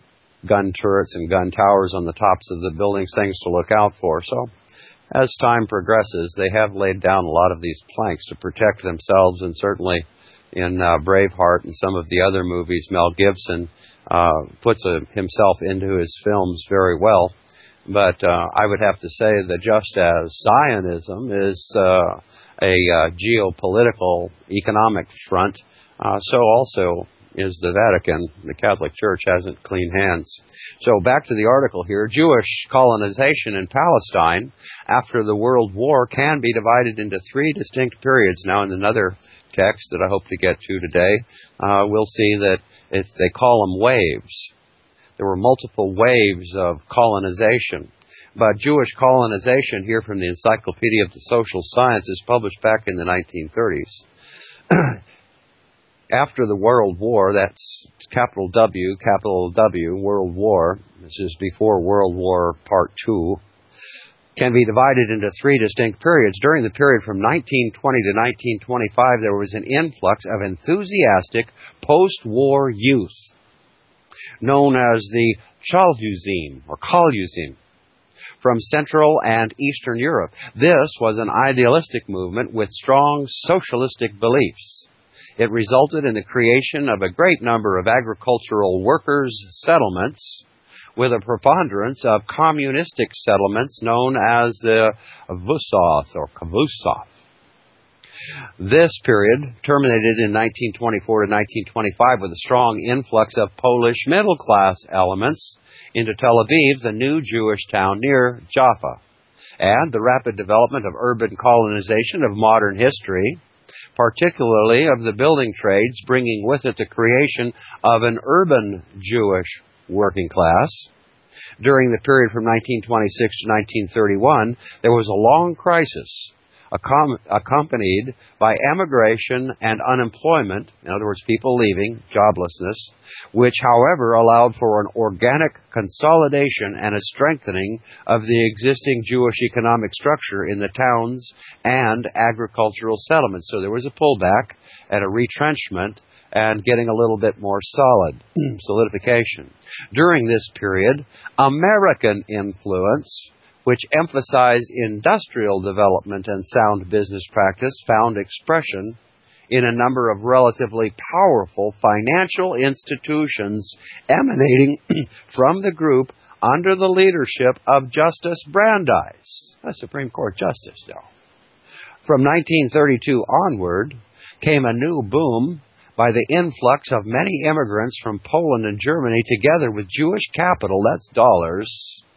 gun turrets and gun towers on the tops of the buildings, things to look out for. So as time progresses, they have laid down a lot of these planks to protect themselves, and certainly in uh, Braveheart and some of the other movies, Mel Gibson uh, puts a, himself into his films very well. But uh, I would have to say that just as Zionism is uh, a uh, geopolitical economic front, uh, so also is the Vatican. The Catholic Church hasn't clean hands. So back to the article here. Jewish colonization in Palestine after the World War can be divided into three distinct periods. Now, in another text that I hope to get to today, uh, we'll see that it's, they call them waves. There were multiple waves of colonization. But Jewish colonization, here from the Encyclopedia of the Social Sciences, published back in the nineteen thirties. After the World War, that's capital W, capital W, World War, this is before World War Part Two, can be divided into three distinct periods. During the period from nineteen twenty to nineteen twenty-five, there was an influx of enthusiastic post-war youth. known as the Chaluzim, or Kaluzim, from Central and Eastern Europe. This was an idealistic movement with strong socialistic beliefs. It resulted in the creation of a great number of agricultural workers' settlements, with a preponderance of communistic settlements known as the Vusoth or Kavusov. This period terminated in nineteen twenty-four to nineteen twenty-five with a strong influx of Polish middle-class elements into Tel Aviv, the new Jewish town near Jaffa, and the rapid development of urban colonization of modern history, particularly of the building trades, bringing with it the creation of an urban Jewish working class. During the period from nineteen twenty-six to nineteen thirty-one, there was a long crisis accompanied by emigration and unemployment, in other words, people leaving, joblessness, which, however, allowed for an organic consolidation and a strengthening of the existing Jewish economic structure in the towns and agricultural settlements. So there was a pullback and a retrenchment and getting a little bit more solid, solidification. During this period, American influence, which emphasized industrial development and sound business practice, found expression in a number of relatively powerful financial institutions emanating from the group under the leadership of Justice Brandeis, a Supreme Court justice, though. From nineteen thirty-two onward came a new boom by the influx of many immigrants from Poland and Germany, together with Jewish capital, that's dollars,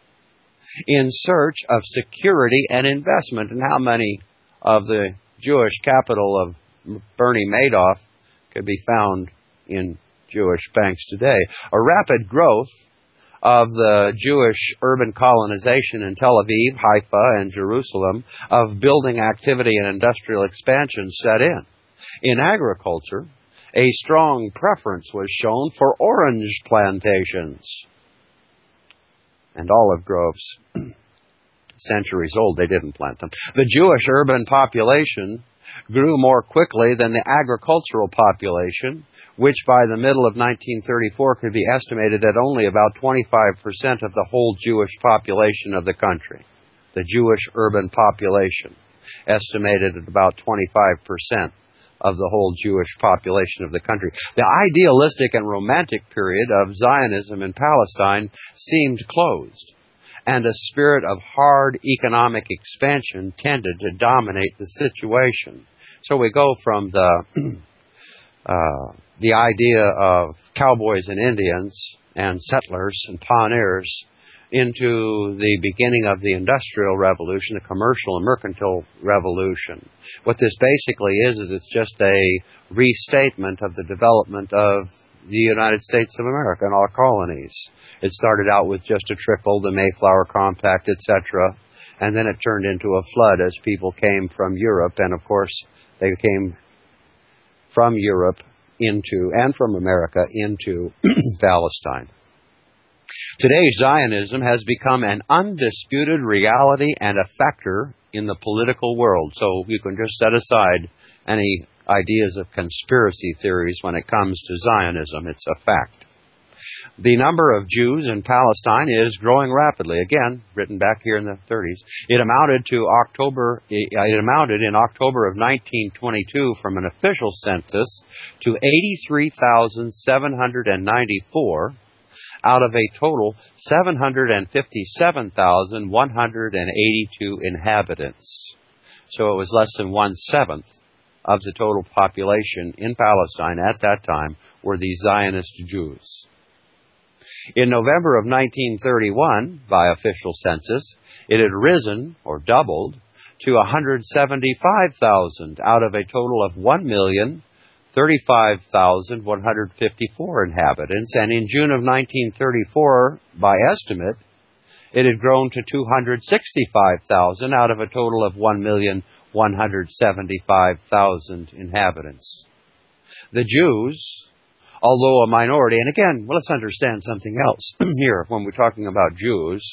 in search of security and investment. And how many of the Jewish capital of Bernie Madoff could be found in Jewish banks today? A rapid growth of the Jewish urban colonization in Tel Aviv, Haifa, and Jerusalem, of building activity and industrial expansion set in. In agriculture, a strong preference was shown for orange plantations and olive groves. Centuries old, they didn't plant them. The Jewish urban population grew more quickly than the agricultural population, which by the middle of nineteen thirty-four could be estimated at only about twenty-five percent of the whole Jewish population of the country. The Jewish urban population, estimated at about twenty-five percent of the whole Jewish population of the country. The idealistic and romantic period of Zionism in Palestine seemed closed, and a spirit of hard economic expansion tended to dominate the situation. So we go from the uh, the idea of cowboys and Indians and settlers and pioneers into the beginning of the Industrial Revolution, the commercial and mercantile revolution. What this basically is, is it's just a restatement of the development of the United States of America and our colonies. It started out with just a trickle, the Mayflower Compact, et cetera, and then it turned into a flood as people came from Europe, and of course they came from Europe into, and from America into Palestine. Today, Zionism has become an undisputed reality and a factor in the political world. So you can just set aside any ideas of conspiracy theories when it comes to Zionism. It's a fact. The number of Jews in Palestine is growing rapidly. Again, written back here in the thirties. It amounted to October. It amounted in October of nineteen twenty-two, from an official census, to eighty-three thousand seven hundred ninety-four. Out of a total seven hundred fifty-seven thousand one hundred eighty-two inhabitants. So it was less than one-seventh of the total population in Palestine at that time were these Zionist Jews. In November of nineteen thirty-one, by official census, it had risen, or doubled, to one hundred seventy-five thousand out of a total of one million thirty-five thousand one hundred fifty-four inhabitants, and in June of nineteen thirty-four, by estimate, it had grown to two hundred sixty-five thousand out of a total of one million one hundred seventy-five thousand inhabitants. The Jews, although a minority, and again, well, let's understand something else here when we're talking about Jews.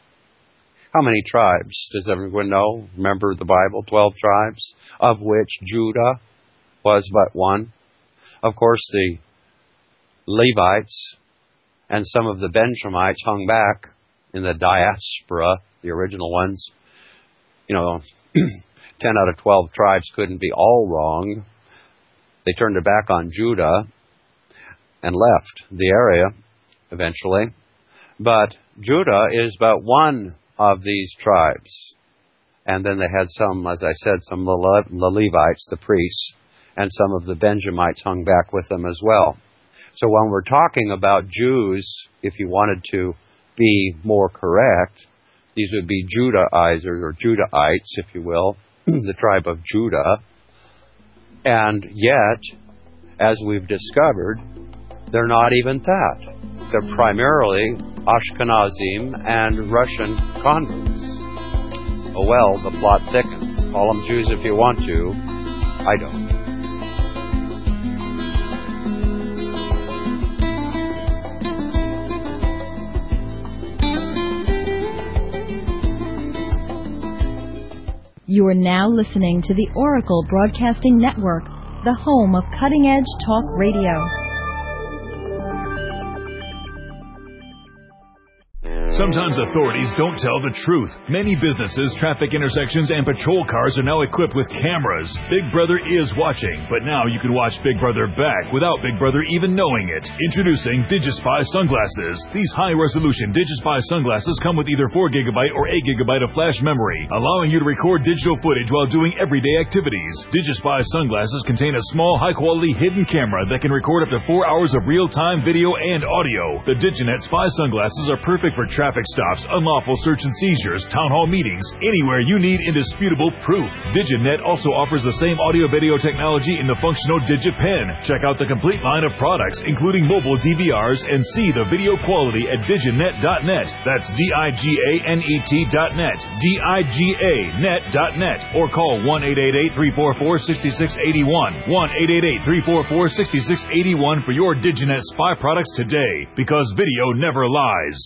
How many tribes does everyone know? Remember the Bible, twelve tribes, of which Judah was but one. Of course, the Levites and some of the Benjamites hung back in the diaspora, the original ones. You know, ten out of twelve tribes couldn't be all wrong. They turned their back on Judah and left the area eventually. But Judah is but one of these tribes. And then they had some, as I said, some the Levites, the priests, and some of the Benjamites hung back with them as well. So when we're talking about Jews, if you wanted to be more correct, these would be Judahites or Judahites, if you will, the tribe of Judah. And yet, as we've discovered, they're not even that. They're primarily Ashkenazim and Russian converts. Oh well, the plot thickens. Call them Jews if you want to. I don't. You are now listening to the Oracle Broadcasting Network, the home of cutting-edge talk radio. Sometimes authorities don't tell the truth. Many businesses, traffic intersections, and patrol cars are now equipped with cameras. Big Brother is watching, but now you can watch Big Brother back without Big Brother even knowing it. Introducing DigiSpy sunglasses. These high-resolution DigiSpy sunglasses come with either four gigabyte or eight gigabyte of flash memory, allowing you to record digital footage while doing everyday activities. DigiSpy sunglasses contain a small, high-quality hidden camera that can record up to four hours of real-time video and audio. The DigiNet Spy sunglasses are perfect for traffic Traffic stops, unlawful search and seizures, town hall meetings, anywhere you need indisputable proof. DigiNet also offers the same audio-video technology in the functional DigiPen. Check out the complete line of products, including mobile D V Rs, and see the video quality at diginet dot net. That's D I G A N E T dot net, D I G A net dot net, or call one eight eight eight, three four four, six six eight one, one eight eight eight, three four four, six six eight one for your DigiNet Spy products today, because video never lies.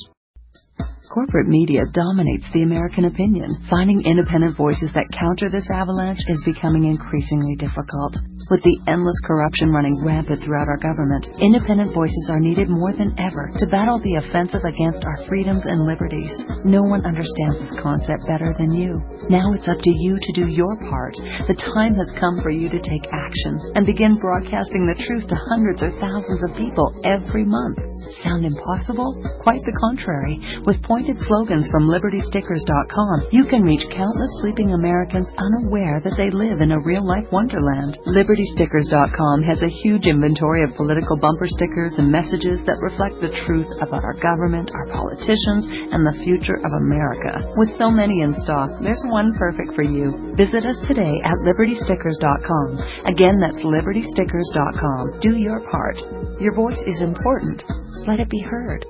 Corporate media dominates the American opinion. Finding independent voices that counter this avalanche is becoming increasingly difficult. With the endless corruption running rampant throughout our government, independent voices are needed more than ever to battle the offensive against our freedoms and liberties. No one understands this concept better than you. Now it's up to you to do your part. The time has come for you to take action and begin broadcasting the truth to hundreds or thousands of people every month. Sound impossible? Quite the contrary. With pointed slogans from liberty stickers dot com, you can reach countless sleeping Americans unaware that they live in a real-life wonderland. liberty stickers dot com has a huge inventory of political bumper stickers and messages that reflect the truth about our government, our politicians, and the future of America. With so many in stock, there's one perfect for you. Visit us today at liberty stickers dot com. Again, that's liberty stickers dot com. Do your part. Your voice is important. Let it be heard.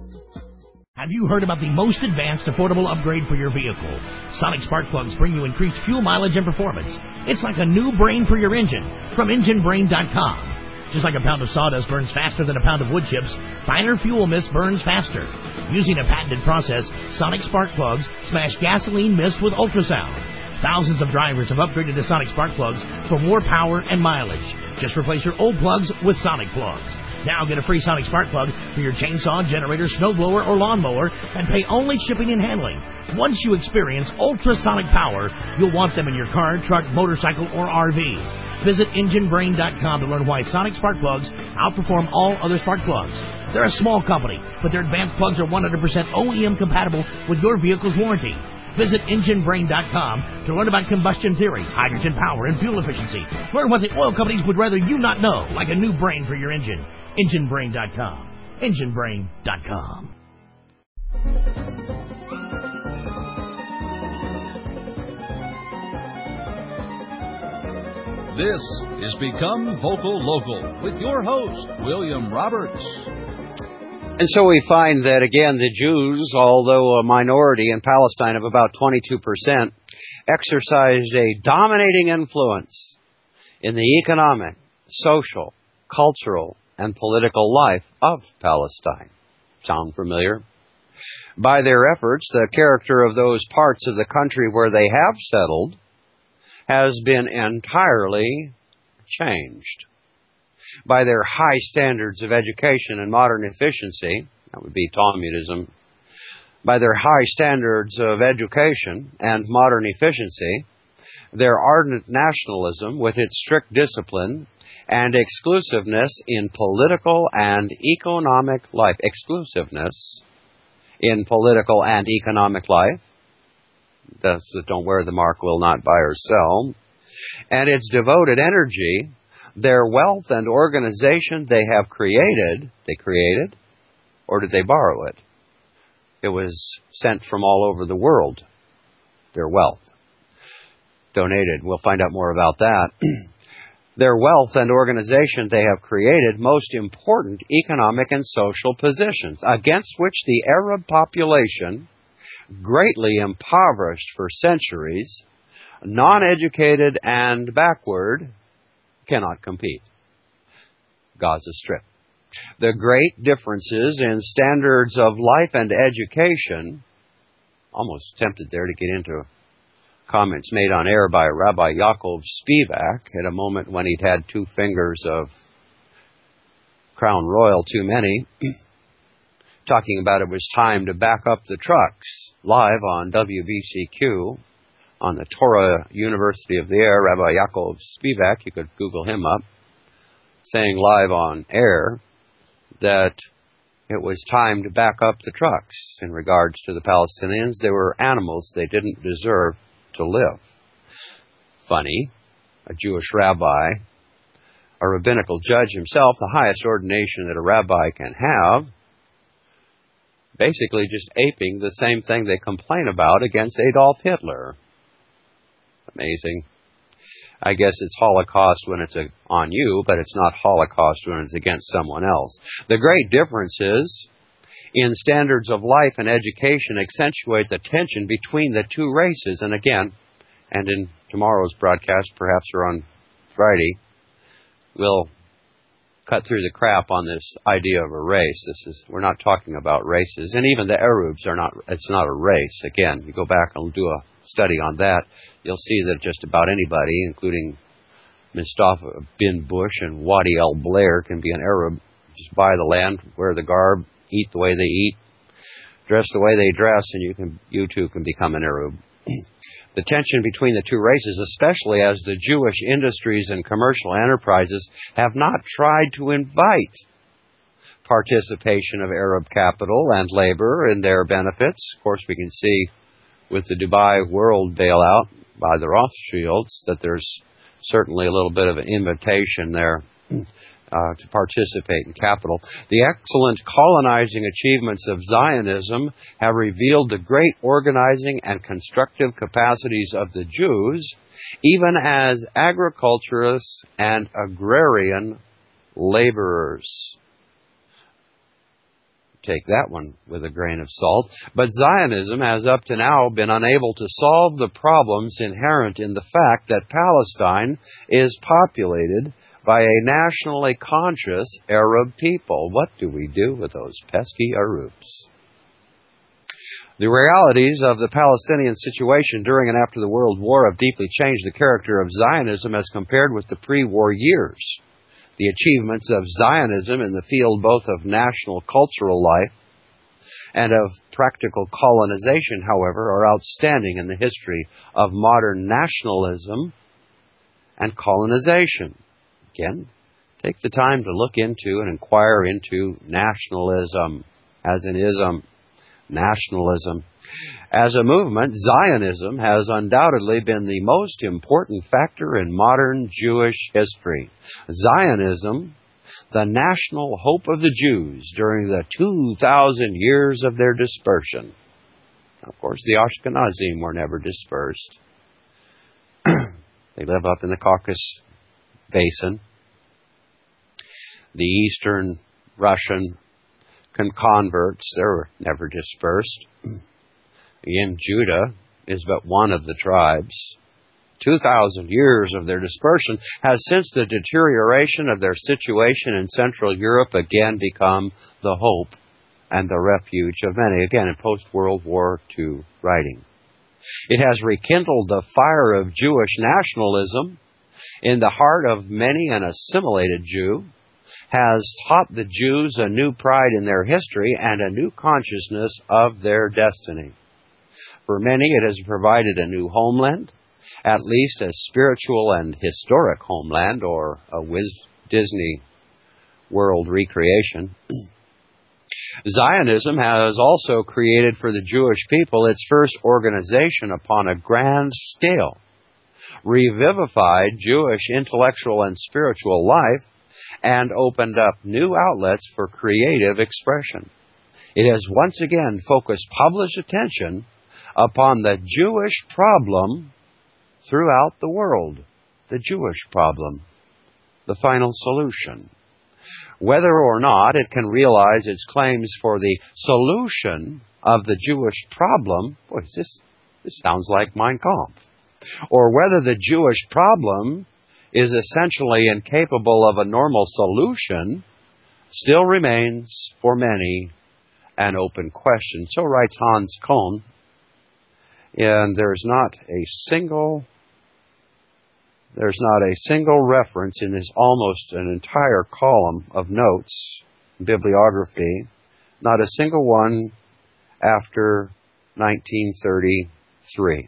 Have you heard about the most advanced affordable upgrade for your vehicle? Sonic spark plugs bring you increased fuel mileage and performance. It's like a new brain for your engine from engine brain dot com. Just like a pound of sawdust burns faster than a pound of wood chips, finer fuel mist burns faster. Using a patented process, Sonic spark plugs smash gasoline mist with ultrasound. Thousands of drivers have upgraded to Sonic spark plugs for more power and mileage. Just replace your old plugs with Sonic plugs. Now get a free Sonic spark plug for your chainsaw, generator, snowblower, or lawnmower, and pay only shipping and handling. Once you experience ultrasonic power, you'll want them in your car, truck, motorcycle, or R V. Visit engine brain dot com to learn why Sonic spark plugs outperform all other spark plugs. They're a small company, but their advanced plugs are one hundred percent O E M compatible with your vehicle's warranty. Visit engine brain dot com to learn about combustion theory, hydrogen power, and fuel efficiency. Learn what the oil companies would rather you not know, like a new brain for your engine. engine brain dot com. engine brain dot com. This is Become Vocal Local with your host, William Roberts. And so we find that, again, the Jews, although a minority in Palestine of about twenty-two percent, exercise a dominating influence in the economic, social, cultural, and political life of Palestine. Sound familiar? By their efforts, the character of those parts of the country where they have settled has been entirely changed. By their high standards of education and modern efficiency, that would be Talmudism, by their high standards of education and modern efficiency, their ardent nationalism with its strict discipline and exclusiveness in political and economic life. Exclusiveness in political and economic life. Those that don't wear the mark will not buy or sell. And its devoted energy, their wealth and organization they have created. They created, or did they borrow it? It was sent from all over the world, their wealth. Donated. We'll find out more about that. Their wealth and organization they have created most important economic and social positions, against which the Arab population, greatly impoverished for centuries, non-educated and backward, cannot compete. Gaza Strip. The great differences in standards of life and education, almost tempted there to get into comments made on air by Rabbi Yaakov Spivak at a moment when he'd had two fingers of Crown Royal too many, talking about it was time to back up the trucks, live on W B C Q, on the Torah University of the Air, Rabbi Yaakov Spivak, you could Google him up, saying live on air that it was time to back up the trucks in regards to the Palestinians. They were animals. They didn't deserve to live. Funny, a Jewish rabbi, a rabbinical judge himself, the highest ordination that a rabbi can have, basically just aping the same thing they complain about against Adolf Hitler. Amazing. I guess it's Holocaust when it's a, on you, but it's not Holocaust when it's against someone else. The great differences in standards of life and education accentuate the tension between the two races. And again, and in tomorrow's broadcast, perhaps or on Friday, we'll cut through the crap on this idea of a race. This is, we're not talking about races. And even the Arabs are not, it's not a race. Again, you go back and do a study on that, you'll see that just about anybody, including Mustafa bin Bush and Wadi al-Blair, can be an Arab. Just buy the land, wear the garb, eat the way they eat, dress the way they dress, and you can, you too can become an Arab. The tension between the two races, especially as the Jewish industries and commercial enterprises have not tried to invite participation of Arab capital and labor in their benefits. Of course, we can see with the Dubai World bailout by the Rothschilds that there's certainly a little bit of an invitation there uh, to participate in capital. The excellent colonizing achievements of Zionism have revealed the great organizing and constructive capacities of the Jews, even as agriculturists and agrarian laborers. Take that one with a grain of salt. But Zionism has up to now been unable to solve the problems inherent in the fact that Palestine is populated by a nationally conscious Arab people. What do we do with those pesky Arabs? The realities of the Palestinian situation during and after the World War have deeply changed the character of Zionism as compared with the pre-war years. The achievements of Zionism in the field both of national cultural life and of practical colonization, however, are outstanding in the history of modern nationalism and colonization. Again, take the time to look into and inquire into nationalism, as in ism, nationalism. As a movement, Zionism has undoubtedly been the most important factor in modern Jewish history. Zionism, the national hope of the Jews during the two thousand years of their dispersion. Of course, the Ashkenazim were never dispersed. They live up in the Caucasus Basin. The Eastern Russian converts, they were never dispersed. Again, Judah is but one of the tribes. Two thousand years of their dispersion has, since the deterioration of their situation in Central Europe, again become the hope and the refuge of many, again in post-World War Two writing. It has rekindled the fire of Jewish nationalism in the heart of many an assimilated Jew, has taught the Jews a new pride in their history and a new consciousness of their destiny. For many, it has provided a new homeland, at least a spiritual and historic homeland, or a Wiz- Disney World recreation. Zionism has also created for the Jewish people its first organization upon a grand scale, revivified Jewish intellectual and spiritual life, and opened up new outlets for creative expression. It has once again focused public attention upon the Jewish problem throughout the world. The Jewish problem, the final solution. Whether or not it can realize its claims for the solution of the Jewish problem, boy, this, this sounds like Mein Kampf, or whether the Jewish problem is essentially incapable of a normal solution, still remains for many an open question. So writes Hans Kohn, and there's not a single There's not a single reference in this almost an entire column of notes, bibliography, not a single one after nineteen thirty-three.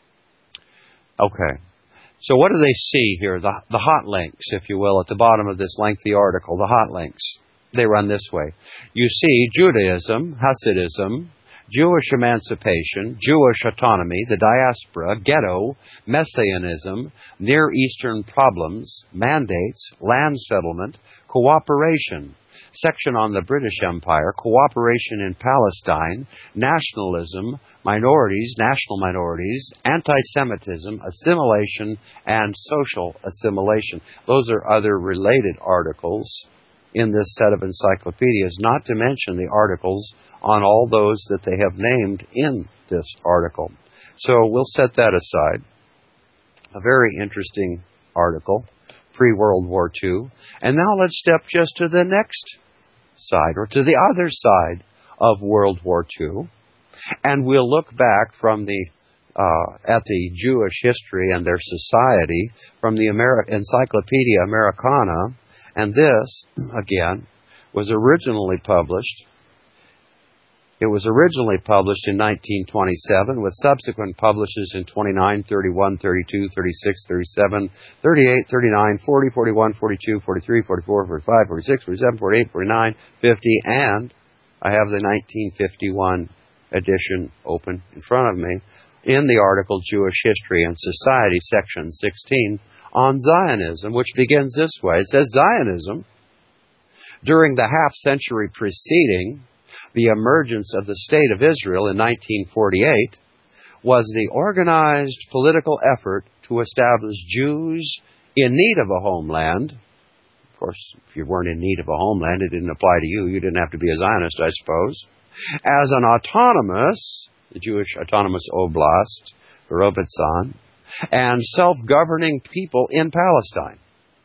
Okay. So what do they see here? The, the hot links, if you will, at the bottom of this lengthy article, the hot links. They run this way. You see Judaism, Hasidism, Jewish emancipation, Jewish autonomy, the diaspora, ghetto, Messianism, Near Eastern problems, mandates, land settlement, cooperation, section on the British Empire, cooperation in Palestine, nationalism, minorities, national minorities, anti-Semitism, assimilation, and social assimilation. Those are other related articles in this set of encyclopedias, not to mention the articles on all those that they have named in this article. So we'll set that aside. A very interesting article, pre-World War Two. And now let's step just to the next side, or to the other side of World War Two. And we'll look back from the uh, at the Jewish history and their society from the Ameri- Encyclopedia Americana. And this, again, was originally published. It was originally published in nineteen twenty-seven, with subsequent publishes in twenty-nine, thirty-one, thirty-two, thirty-six, thirty-seven, thirty-eight, thirty-nine, forty, forty-one, forty-two, forty-three, forty-four, forty-five, forty-six, forty-seven, forty-eight, forty-nine, fifty, and I have the nineteen fifty-one edition open in front of me in the article Jewish History and Society, section sixteen, on Zionism, which begins this way. It says, Zionism, during the half-century preceding the emergence of the State of Israel in nineteen forty-eight, was the organized political effort to establish Jews in need of a homeland. Of course, if you weren't in need of a homeland, it didn't apply to you. You didn't have to be a Zionist, I suppose. As an autonomous, the Jewish Autonomous Oblast, Robetzan, and self-governing people in Palestine.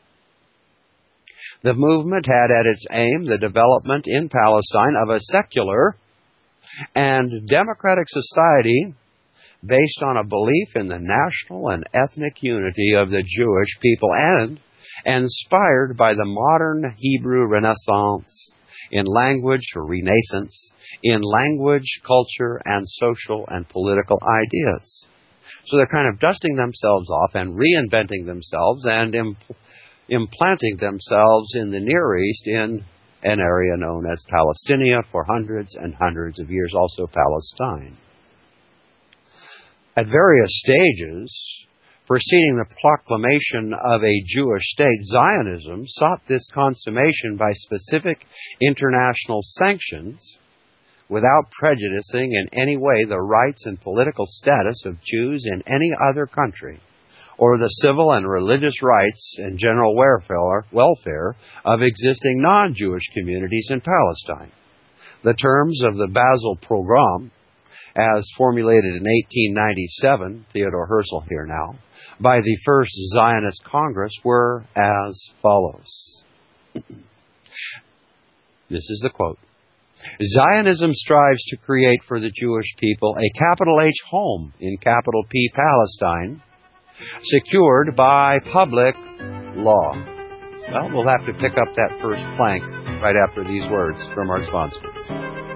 The movement had at its aim the development in Palestine of a secular and democratic society based on a belief in the national and ethnic unity of the Jewish people, and inspired by the modern Hebrew Renaissance in language or Renaissance, in language, culture, and social and political ideas. So they're kind of dusting themselves off and reinventing themselves and imp- implanting themselves in the Near East in an area known as Palestinia for hundreds and hundreds of years, also Palestine. At various stages preceding the proclamation of a Jewish state, Zionism sought this consummation by specific international sanctions without prejudicing in any way the rights and political status of Jews in any other country, or the civil and religious rights and general welfare, welfare of existing non-Jewish communities in Palestine. The terms of the Basel Program, as formulated in eighteen ninety-seven, Theodor Herzl here now, by the First Zionist Congress were as follows. This is the quote. Zionism strives to create for the Jewish people a capital H home in capital P Palestine, secured by public law. Well, we'll have to pick up that first plank right after these words from our sponsors.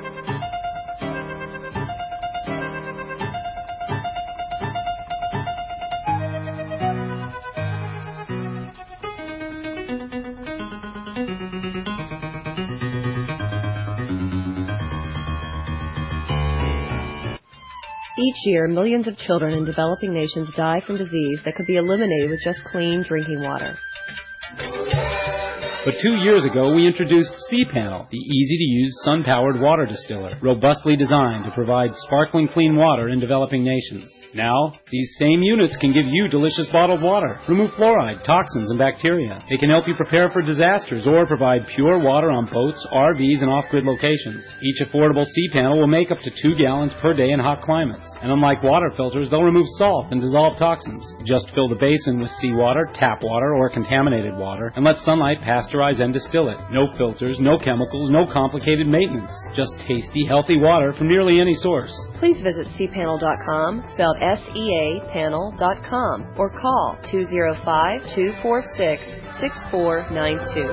Each year, millions of children in developing nations die from disease that could be eliminated with just clean drinking water. But two years ago, we introduced C-Panel, the easy-to-use sun-powered water distiller, robustly designed to provide sparkling clean water in developing nations. Now, these same units can give you delicious bottled water, remove fluoride, toxins, and bacteria. They can help you prepare for disasters or provide pure water on boats, R Vs, and off-grid locations. Each affordable C-Panel will make up to two gallons per day in hot climates. And unlike water filters, they'll remove salt and dissolve toxins. Just fill the basin with seawater, tap water, or contaminated water, and let sunlight pasteurize and distill it. No filters, no chemicals, no complicated maintenance. Just tasty, healthy water from nearly any source. Please visit C panel dot com, spelled S E A panel dot com, or call two oh five, two four six, six four nine two.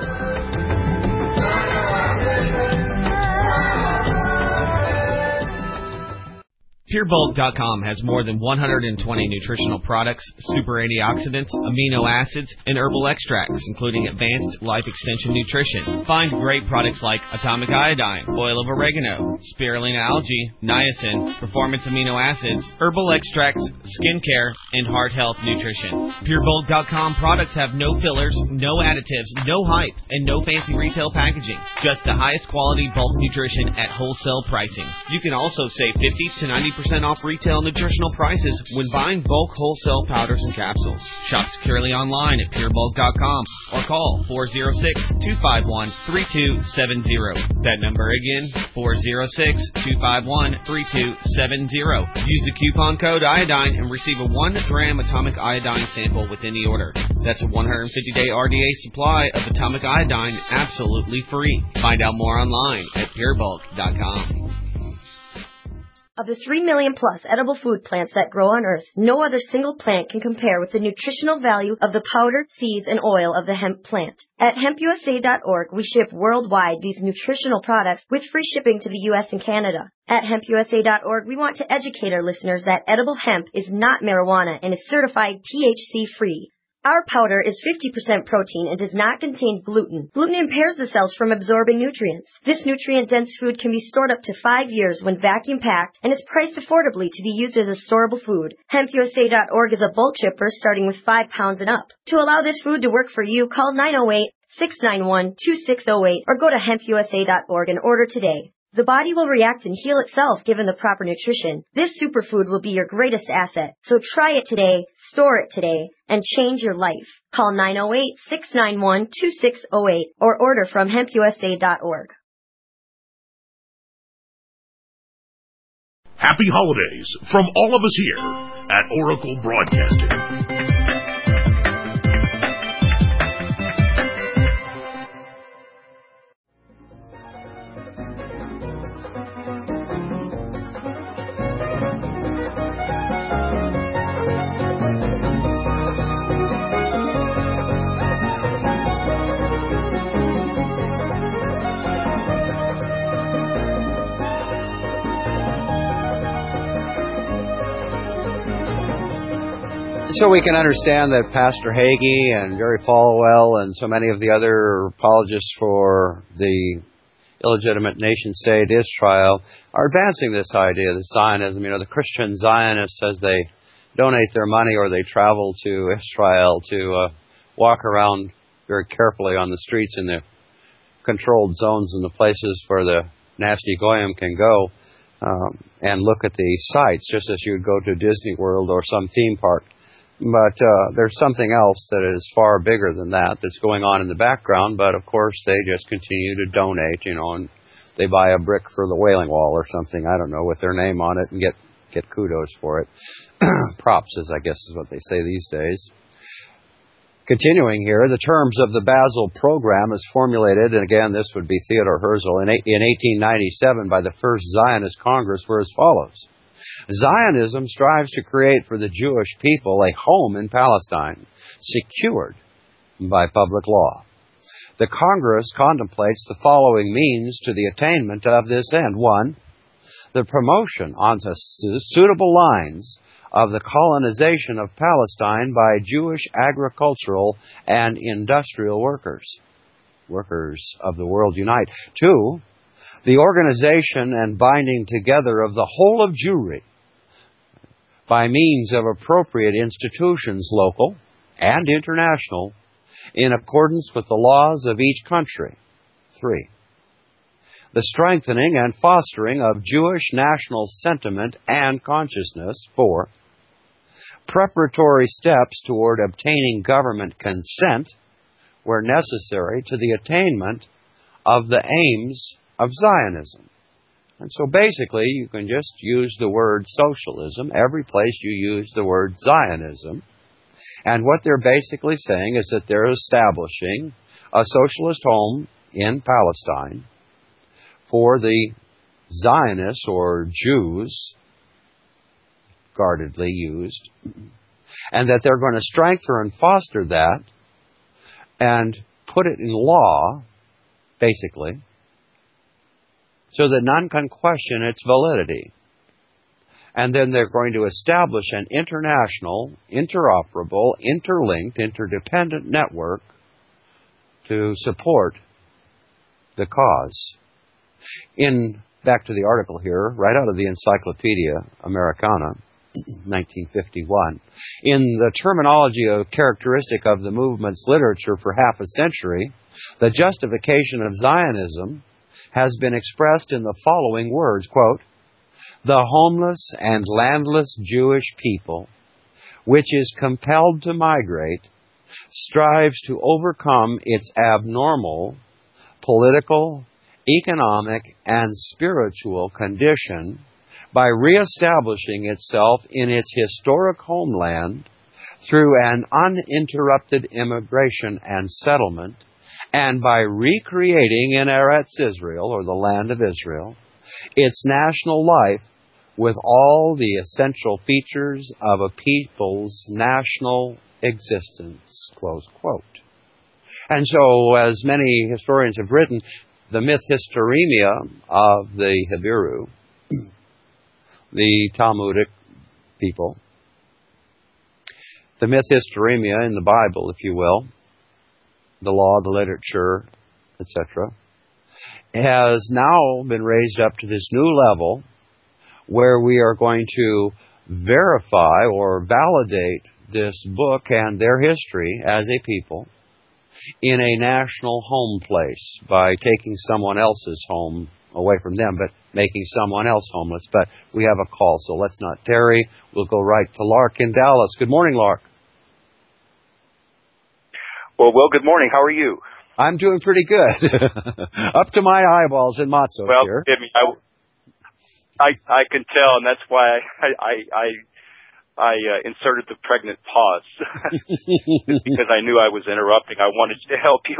Pure Bulk dot com has more than one hundred twenty nutritional products, super antioxidants, amino acids, and herbal extracts, including advanced life extension nutrition. Find great products like atomic iodine, oil of oregano, spirulina algae, niacin, performance amino acids, herbal extracts, skincare, and heart health nutrition. Pure Bulk dot com products have no fillers, no additives, no hype, and no fancy retail packaging. Just the highest quality bulk nutrition at wholesale pricing. You can also save fifty to ninety percent off retail nutritional prices when buying bulk wholesale powders and capsules. Shop securely online at Pure Bulk dot com or call four oh six, two five one, three two seven oh. That number again, four oh six, two five one, three two seven oh. Use the coupon code iodine and receive a one gram atomic iodine sample with any order. That's a one hundred fifty day R D A supply of atomic iodine absolutely free. Find out more online at Pure Bulk dot com. Of the three million plus edible food plants that grow on Earth, no other single plant can compare with the nutritional value of the powdered seeds and oil of the hemp plant. At hemp U S A dot org, we ship worldwide these nutritional products with free shipping to the U S and Canada. At hemp U S A dot org, we want to educate our listeners that edible hemp is not marijuana and is certified T H C-free. Our powder is fifty percent protein and does not contain gluten. Gluten impairs the cells from absorbing nutrients. This nutrient-dense food can be stored up to five years when vacuum-packed and is priced affordably to be used as a storable food. hemp U S A dot org is a bulk shipper starting with five pounds and up. To allow this food to work for you, call nine oh eight, six nine one, two six oh eight or go to hemp U S A dot org and order today. The body will react and heal itself given the proper nutrition. This superfood will be your greatest asset. So try it today, store it today, and change your life. Call nine oh eight, six nine one, two six oh eight or order from hemp U S A dot org. Happy holidays from all of us here at Oracle Broadcasting. So we can understand that Pastor Hagee and Jerry Falwell and so many of the other apologists for the illegitimate nation-state Israel are advancing this idea, the Zionism. You know, the Christian Zionists, as they donate their money or they travel to Israel to uh, walk around very carefully on the streets in the controlled zones and the places where the nasty goyim can go um, and look at the sites, just as you would go to Disney World or some theme park. But uh, there's something else that is far bigger than that that's going on in the background. But, of course, they just continue to donate, you know, and they buy a brick for the Wailing Wall or something, I don't know, with their name on it and get, get kudos for it. Props, as I guess is what they say these days. Continuing here, the terms of the Basel Program is formulated, and again, this would be Theodore Herzl, in, in eighteen ninety-seven by the First Zionist Congress were as follows. Zionism strives to create for the Jewish people a home in Palestine, secured by public law. The Congress contemplates the following means to the attainment of this end. One, the promotion on suitable lines of the colonization of Palestine by Jewish agricultural and industrial workers. Workers of the world unite. Two, the organization and binding together of the whole of Jewry by means of appropriate institutions, local and international, in accordance with the laws of each country. Three, the strengthening and fostering of Jewish national sentiment and consciousness. Four, preparatory steps toward obtaining government consent where necessary to the attainment of the aims of Zionism. And so basically you can just use the word socialism every place you use the word Zionism. And what they're basically saying is that they're establishing a socialist home in Palestine for the Zionists or Jews, guardedly used, and that they're going to strengthen and foster that and put it in law, basically, so that none can question its validity. And then they're going to establish an international, interoperable, interlinked, interdependent network to support the cause. In, back to the article here, right out of the Encyclopedia Americana, nineteen fifty-one, in the terminology of characteristic of the movement's literature for half a century, the justification of Zionism has been expressed in the following words, quote, "The homeless and landless Jewish people, which is compelled to migrate, strives to overcome its abnormal political, economic, and spiritual condition by reestablishing itself in its historic homeland through an uninterrupted immigration and settlement, and by recreating in Eretz Israel, or the land of Israel, its national life with all the essential features of a people's national existence," close quote. And so, as many historians have written, the myth hysteremia of the Hebiru, the Talmudic people, the myth hysteremia in the Bible, if you will, the law, the literature, et cetera, has now been raised up to this new level where we are going to verify or validate this book and their history as a people in a national home place by taking someone else's home away from them, but making someone else homeless. But we have a call, so let's not tarry. We'll go right to Lark in Dallas. Good morning, Lark. Well, well, good morning. How are you? I'm doing pretty good. Up to my eyeballs in matzo well, here. I, I, I can tell, and that's why I, I, I, I uh, inserted the pregnant pause because I knew I was interrupting. I wanted to help you.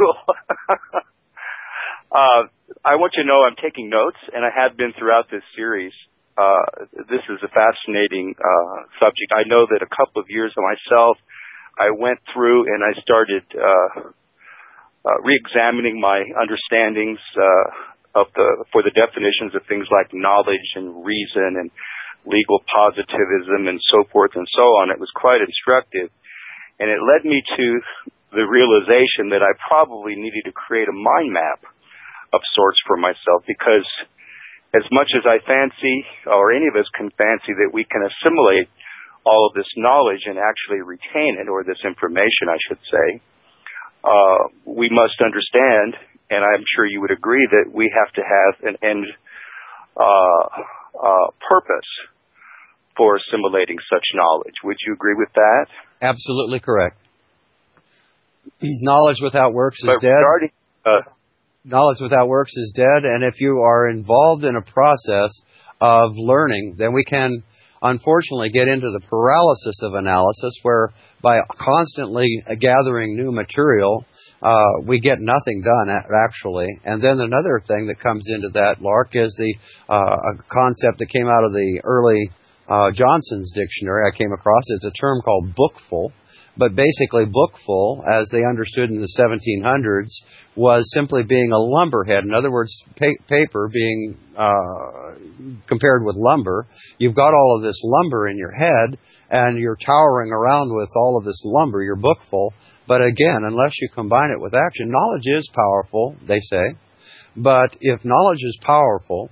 uh, I want you to know I'm taking notes, and I have been throughout this series. Uh, this is a fascinating uh, subject. I know that a couple of years myself, I went through and I started uh, uh, re-examining my understandings uh, of the for the definitions of things like knowledge and reason and legal positivism and so forth and so on. It was quite instructive, and it led me to the realization that I probably needed to create a mind map of sorts for myself, because as much as I fancy, or any of us can fancy, that we can assimilate all of this knowledge and actually retain it, or this information, I should say, uh, we must understand, and I'm sure you would agree, that we have to have an end uh, uh, purpose for assimilating such knowledge. Would you agree with that? Absolutely correct. Knowledge without works is but dead. Regarding, uh, Knowledge without works is dead, and if you are involved in a process of learning, then we can unfortunately get into the paralysis of analysis, where by constantly gathering new material, uh, we get nothing done, actually. And then another thing that comes into that, Lark, is the uh, a concept that came out of the early uh, Johnson's dictionary I came across. It's a term called bookful, But basically, bookful, as they understood in the seventeen hundreds, was simply being a lumberhead. In other words, pa- paper being uh, compared with lumber. You've got all of this lumber in your head, and you're towering around with all of this lumber. You're bookful. But again, unless you combine it with action, knowledge is powerful, they say. But if knowledge is powerful,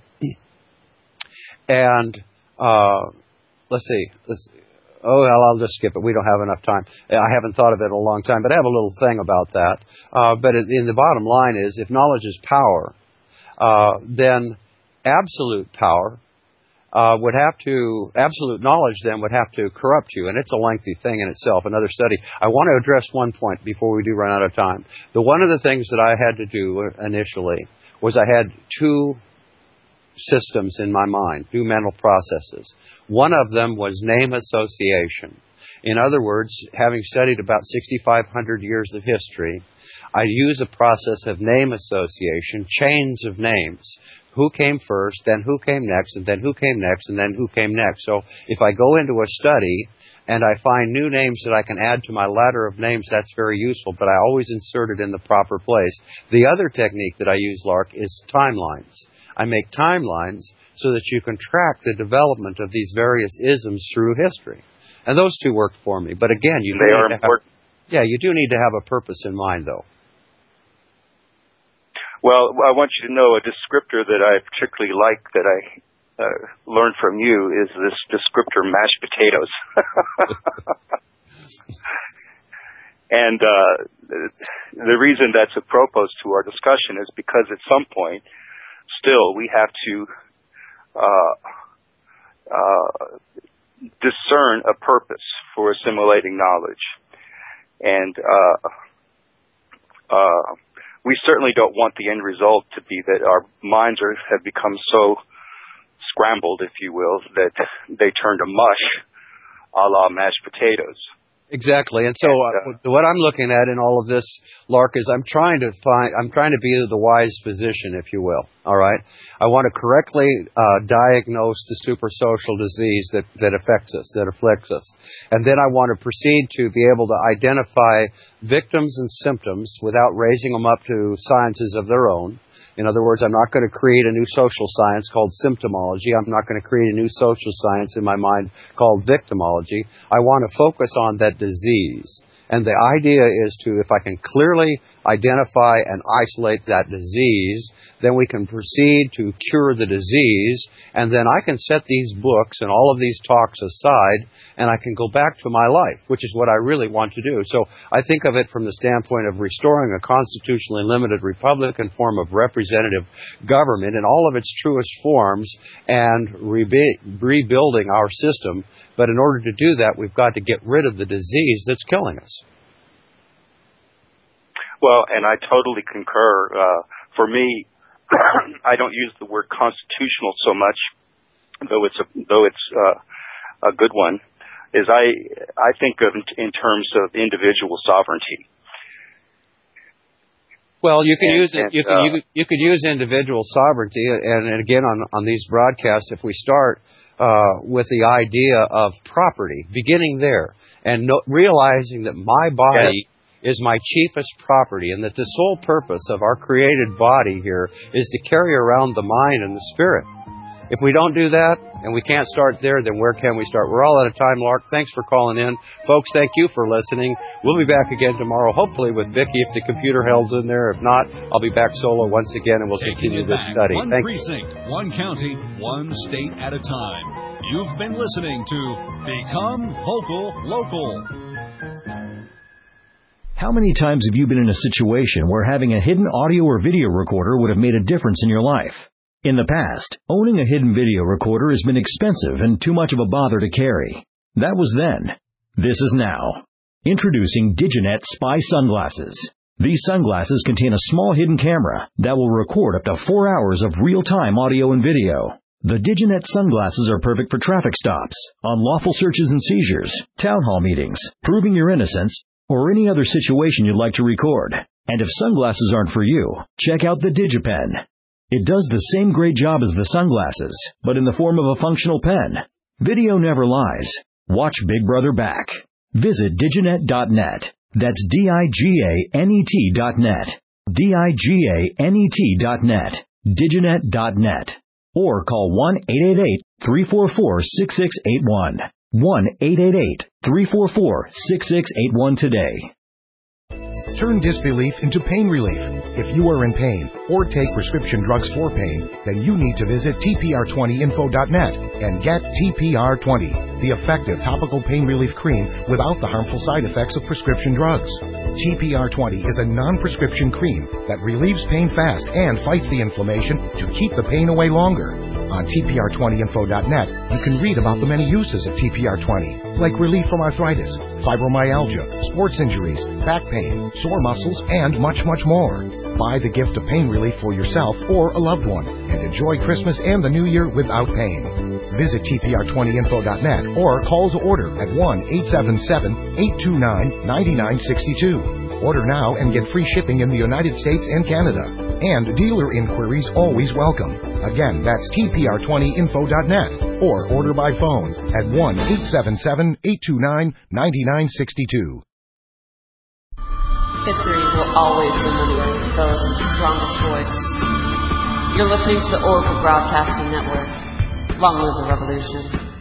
and uh, let's see, let's see. Oh, well, I'll just skip it. We don't have enough time. I haven't thought of it in a long time, but I have a little thing about that. Uh, but it, in the bottom line is, if knowledge is power, uh, then absolute power uh, would have to, absolute knowledge then would have to corrupt you, and it's a lengthy thing in itself, another study. I want to address one point before we do run out of time. The one of the things that I had to do initially was I had two systems in my mind, two mental processes. One of them was name association. In other words, having studied about sixty-five hundred years of history, I use a process of name association, chains of names. Who came first, then who came next, and then who came next, and then who came next. So if I go into a study and I find new names that I can add to my ladder of names, that's very useful, but I always insert it in the proper place. The other technique that I use, Lark, is timelines. I make timelines so that you can track the development of these various isms through history. And those two worked for me. But again, you they do are need to important. Have, yeah, you do need to have a purpose in mind, though. Well, I want you to know a descriptor that I particularly like that I uh, learned from you is this descriptor mashed potatoes. And uh, the reason that's apropos to our discussion is because at some point, still, we have to uh, uh, discern a purpose for assimilating knowledge. And uh, uh, we certainly don't want the end result to be that our minds are, have become so scrambled, if you will, that they turn to mush, a la mashed potatoes. Exactly, and so uh, what I'm looking at in all of this, Lark, is I'm trying to find, I'm trying to be the wise physician, if you will. All right, I want to correctly uh, diagnose the supersocial disease that that affects us, that afflicts us, and then I want to proceed to be able to identify victims and symptoms without raising them up to sciences of their own. In other words, I'm not going to create a new social science called symptomology. I'm not going to create a new social science in my mind called victimology. I want to focus on that disease. And the idea is to, if I can clearly identify and isolate that disease, then we can proceed to cure the disease, and then I can set these books and all of these talks aside, and I can go back to my life, which is what I really want to do. So I think of it from the standpoint of restoring a constitutionally limited Republican form of representative government in all of its truest forms and re- rebuilding our system. But in order to do that, we've got to get rid of the disease that's killing us. Well, and I totally concur. Uh, for me, I don't use the word constitutional so much, though it's a, though it's uh, a good one. Is I I think of in terms of individual sovereignty. Well, you can and, use it. And, you can uh, you, you could use individual sovereignty, and, and again on on these broadcasts, if we start uh, with the idea of property, beginning there, and no, realizing that my body. Yeah. is my chiefest property, and that the sole purpose of our created body here is to carry around the mind and the spirit. If we don't do that, and we can't start there, then where can we start? We're all out of time, Lark. Thanks for calling in. Folks, thank you for listening. We'll be back again tomorrow, hopefully with Vicki if the computer holds in there. If not, I'll be back solo once again, and we'll Taking continue this back, study. One Thank precinct, you. one county, one state at a time. You've been listening to Become Vocal Local. How many times have you been in a situation where having a hidden audio or video recorder would have made a difference in your life? In the past, owning a hidden video recorder has been expensive and too much of a bother to carry. That was then. This is now. Introducing Diginet Spy Sunglasses. These sunglasses contain a small hidden camera that will record up to four hours of real-time audio and video. The Diginet sunglasses are perfect for traffic stops, unlawful searches and seizures, town hall meetings, proving your innocence, or any other situation you'd like to record. And if sunglasses aren't for you, check out the DigiPen. It does the same great job as the sunglasses, but in the form of a functional pen. Video never lies. Watch Big Brother back. Visit diginet dot net. That's D I G A N E T dot net. D I G A N E T dot net. diginet dot net. Or call one eight eight eight, three four four, six six eight one. one eight eight eight, three four four, six six eight one today. Turn disbelief into pain relief. If you are in pain or take prescription drugs for pain, then you need to visit T P R twenty info dot net and get T P R twenty, the effective topical pain relief cream without the harmful side effects of prescription drugs. T P R twenty is a non-prescription cream that relieves pain fast and fights the inflammation to keep the pain away longer. On T P R twenty info dot net, you can read about the many uses of T P R twenty, like relief from arthritis, fibromyalgia, sports injuries, back pain, sore muscles, and much, much more. Buy the gift of pain relief for yourself or a loved one and enjoy Christmas and the New Year without pain. Visit T P R twenty info dot net or call to order at one eight seven seven, eight two nine, nine nine six two. Order now and get free shipping in the United States and Canada. And dealer inquiries always welcome. Again, that's T P R twenty info dot net or order by phone at one eight seven seven, eight two nine, nine nine six two. History will always remember those with the strongest voice. You're listening to the Oracle Broadcasting Network. Long live the revolution.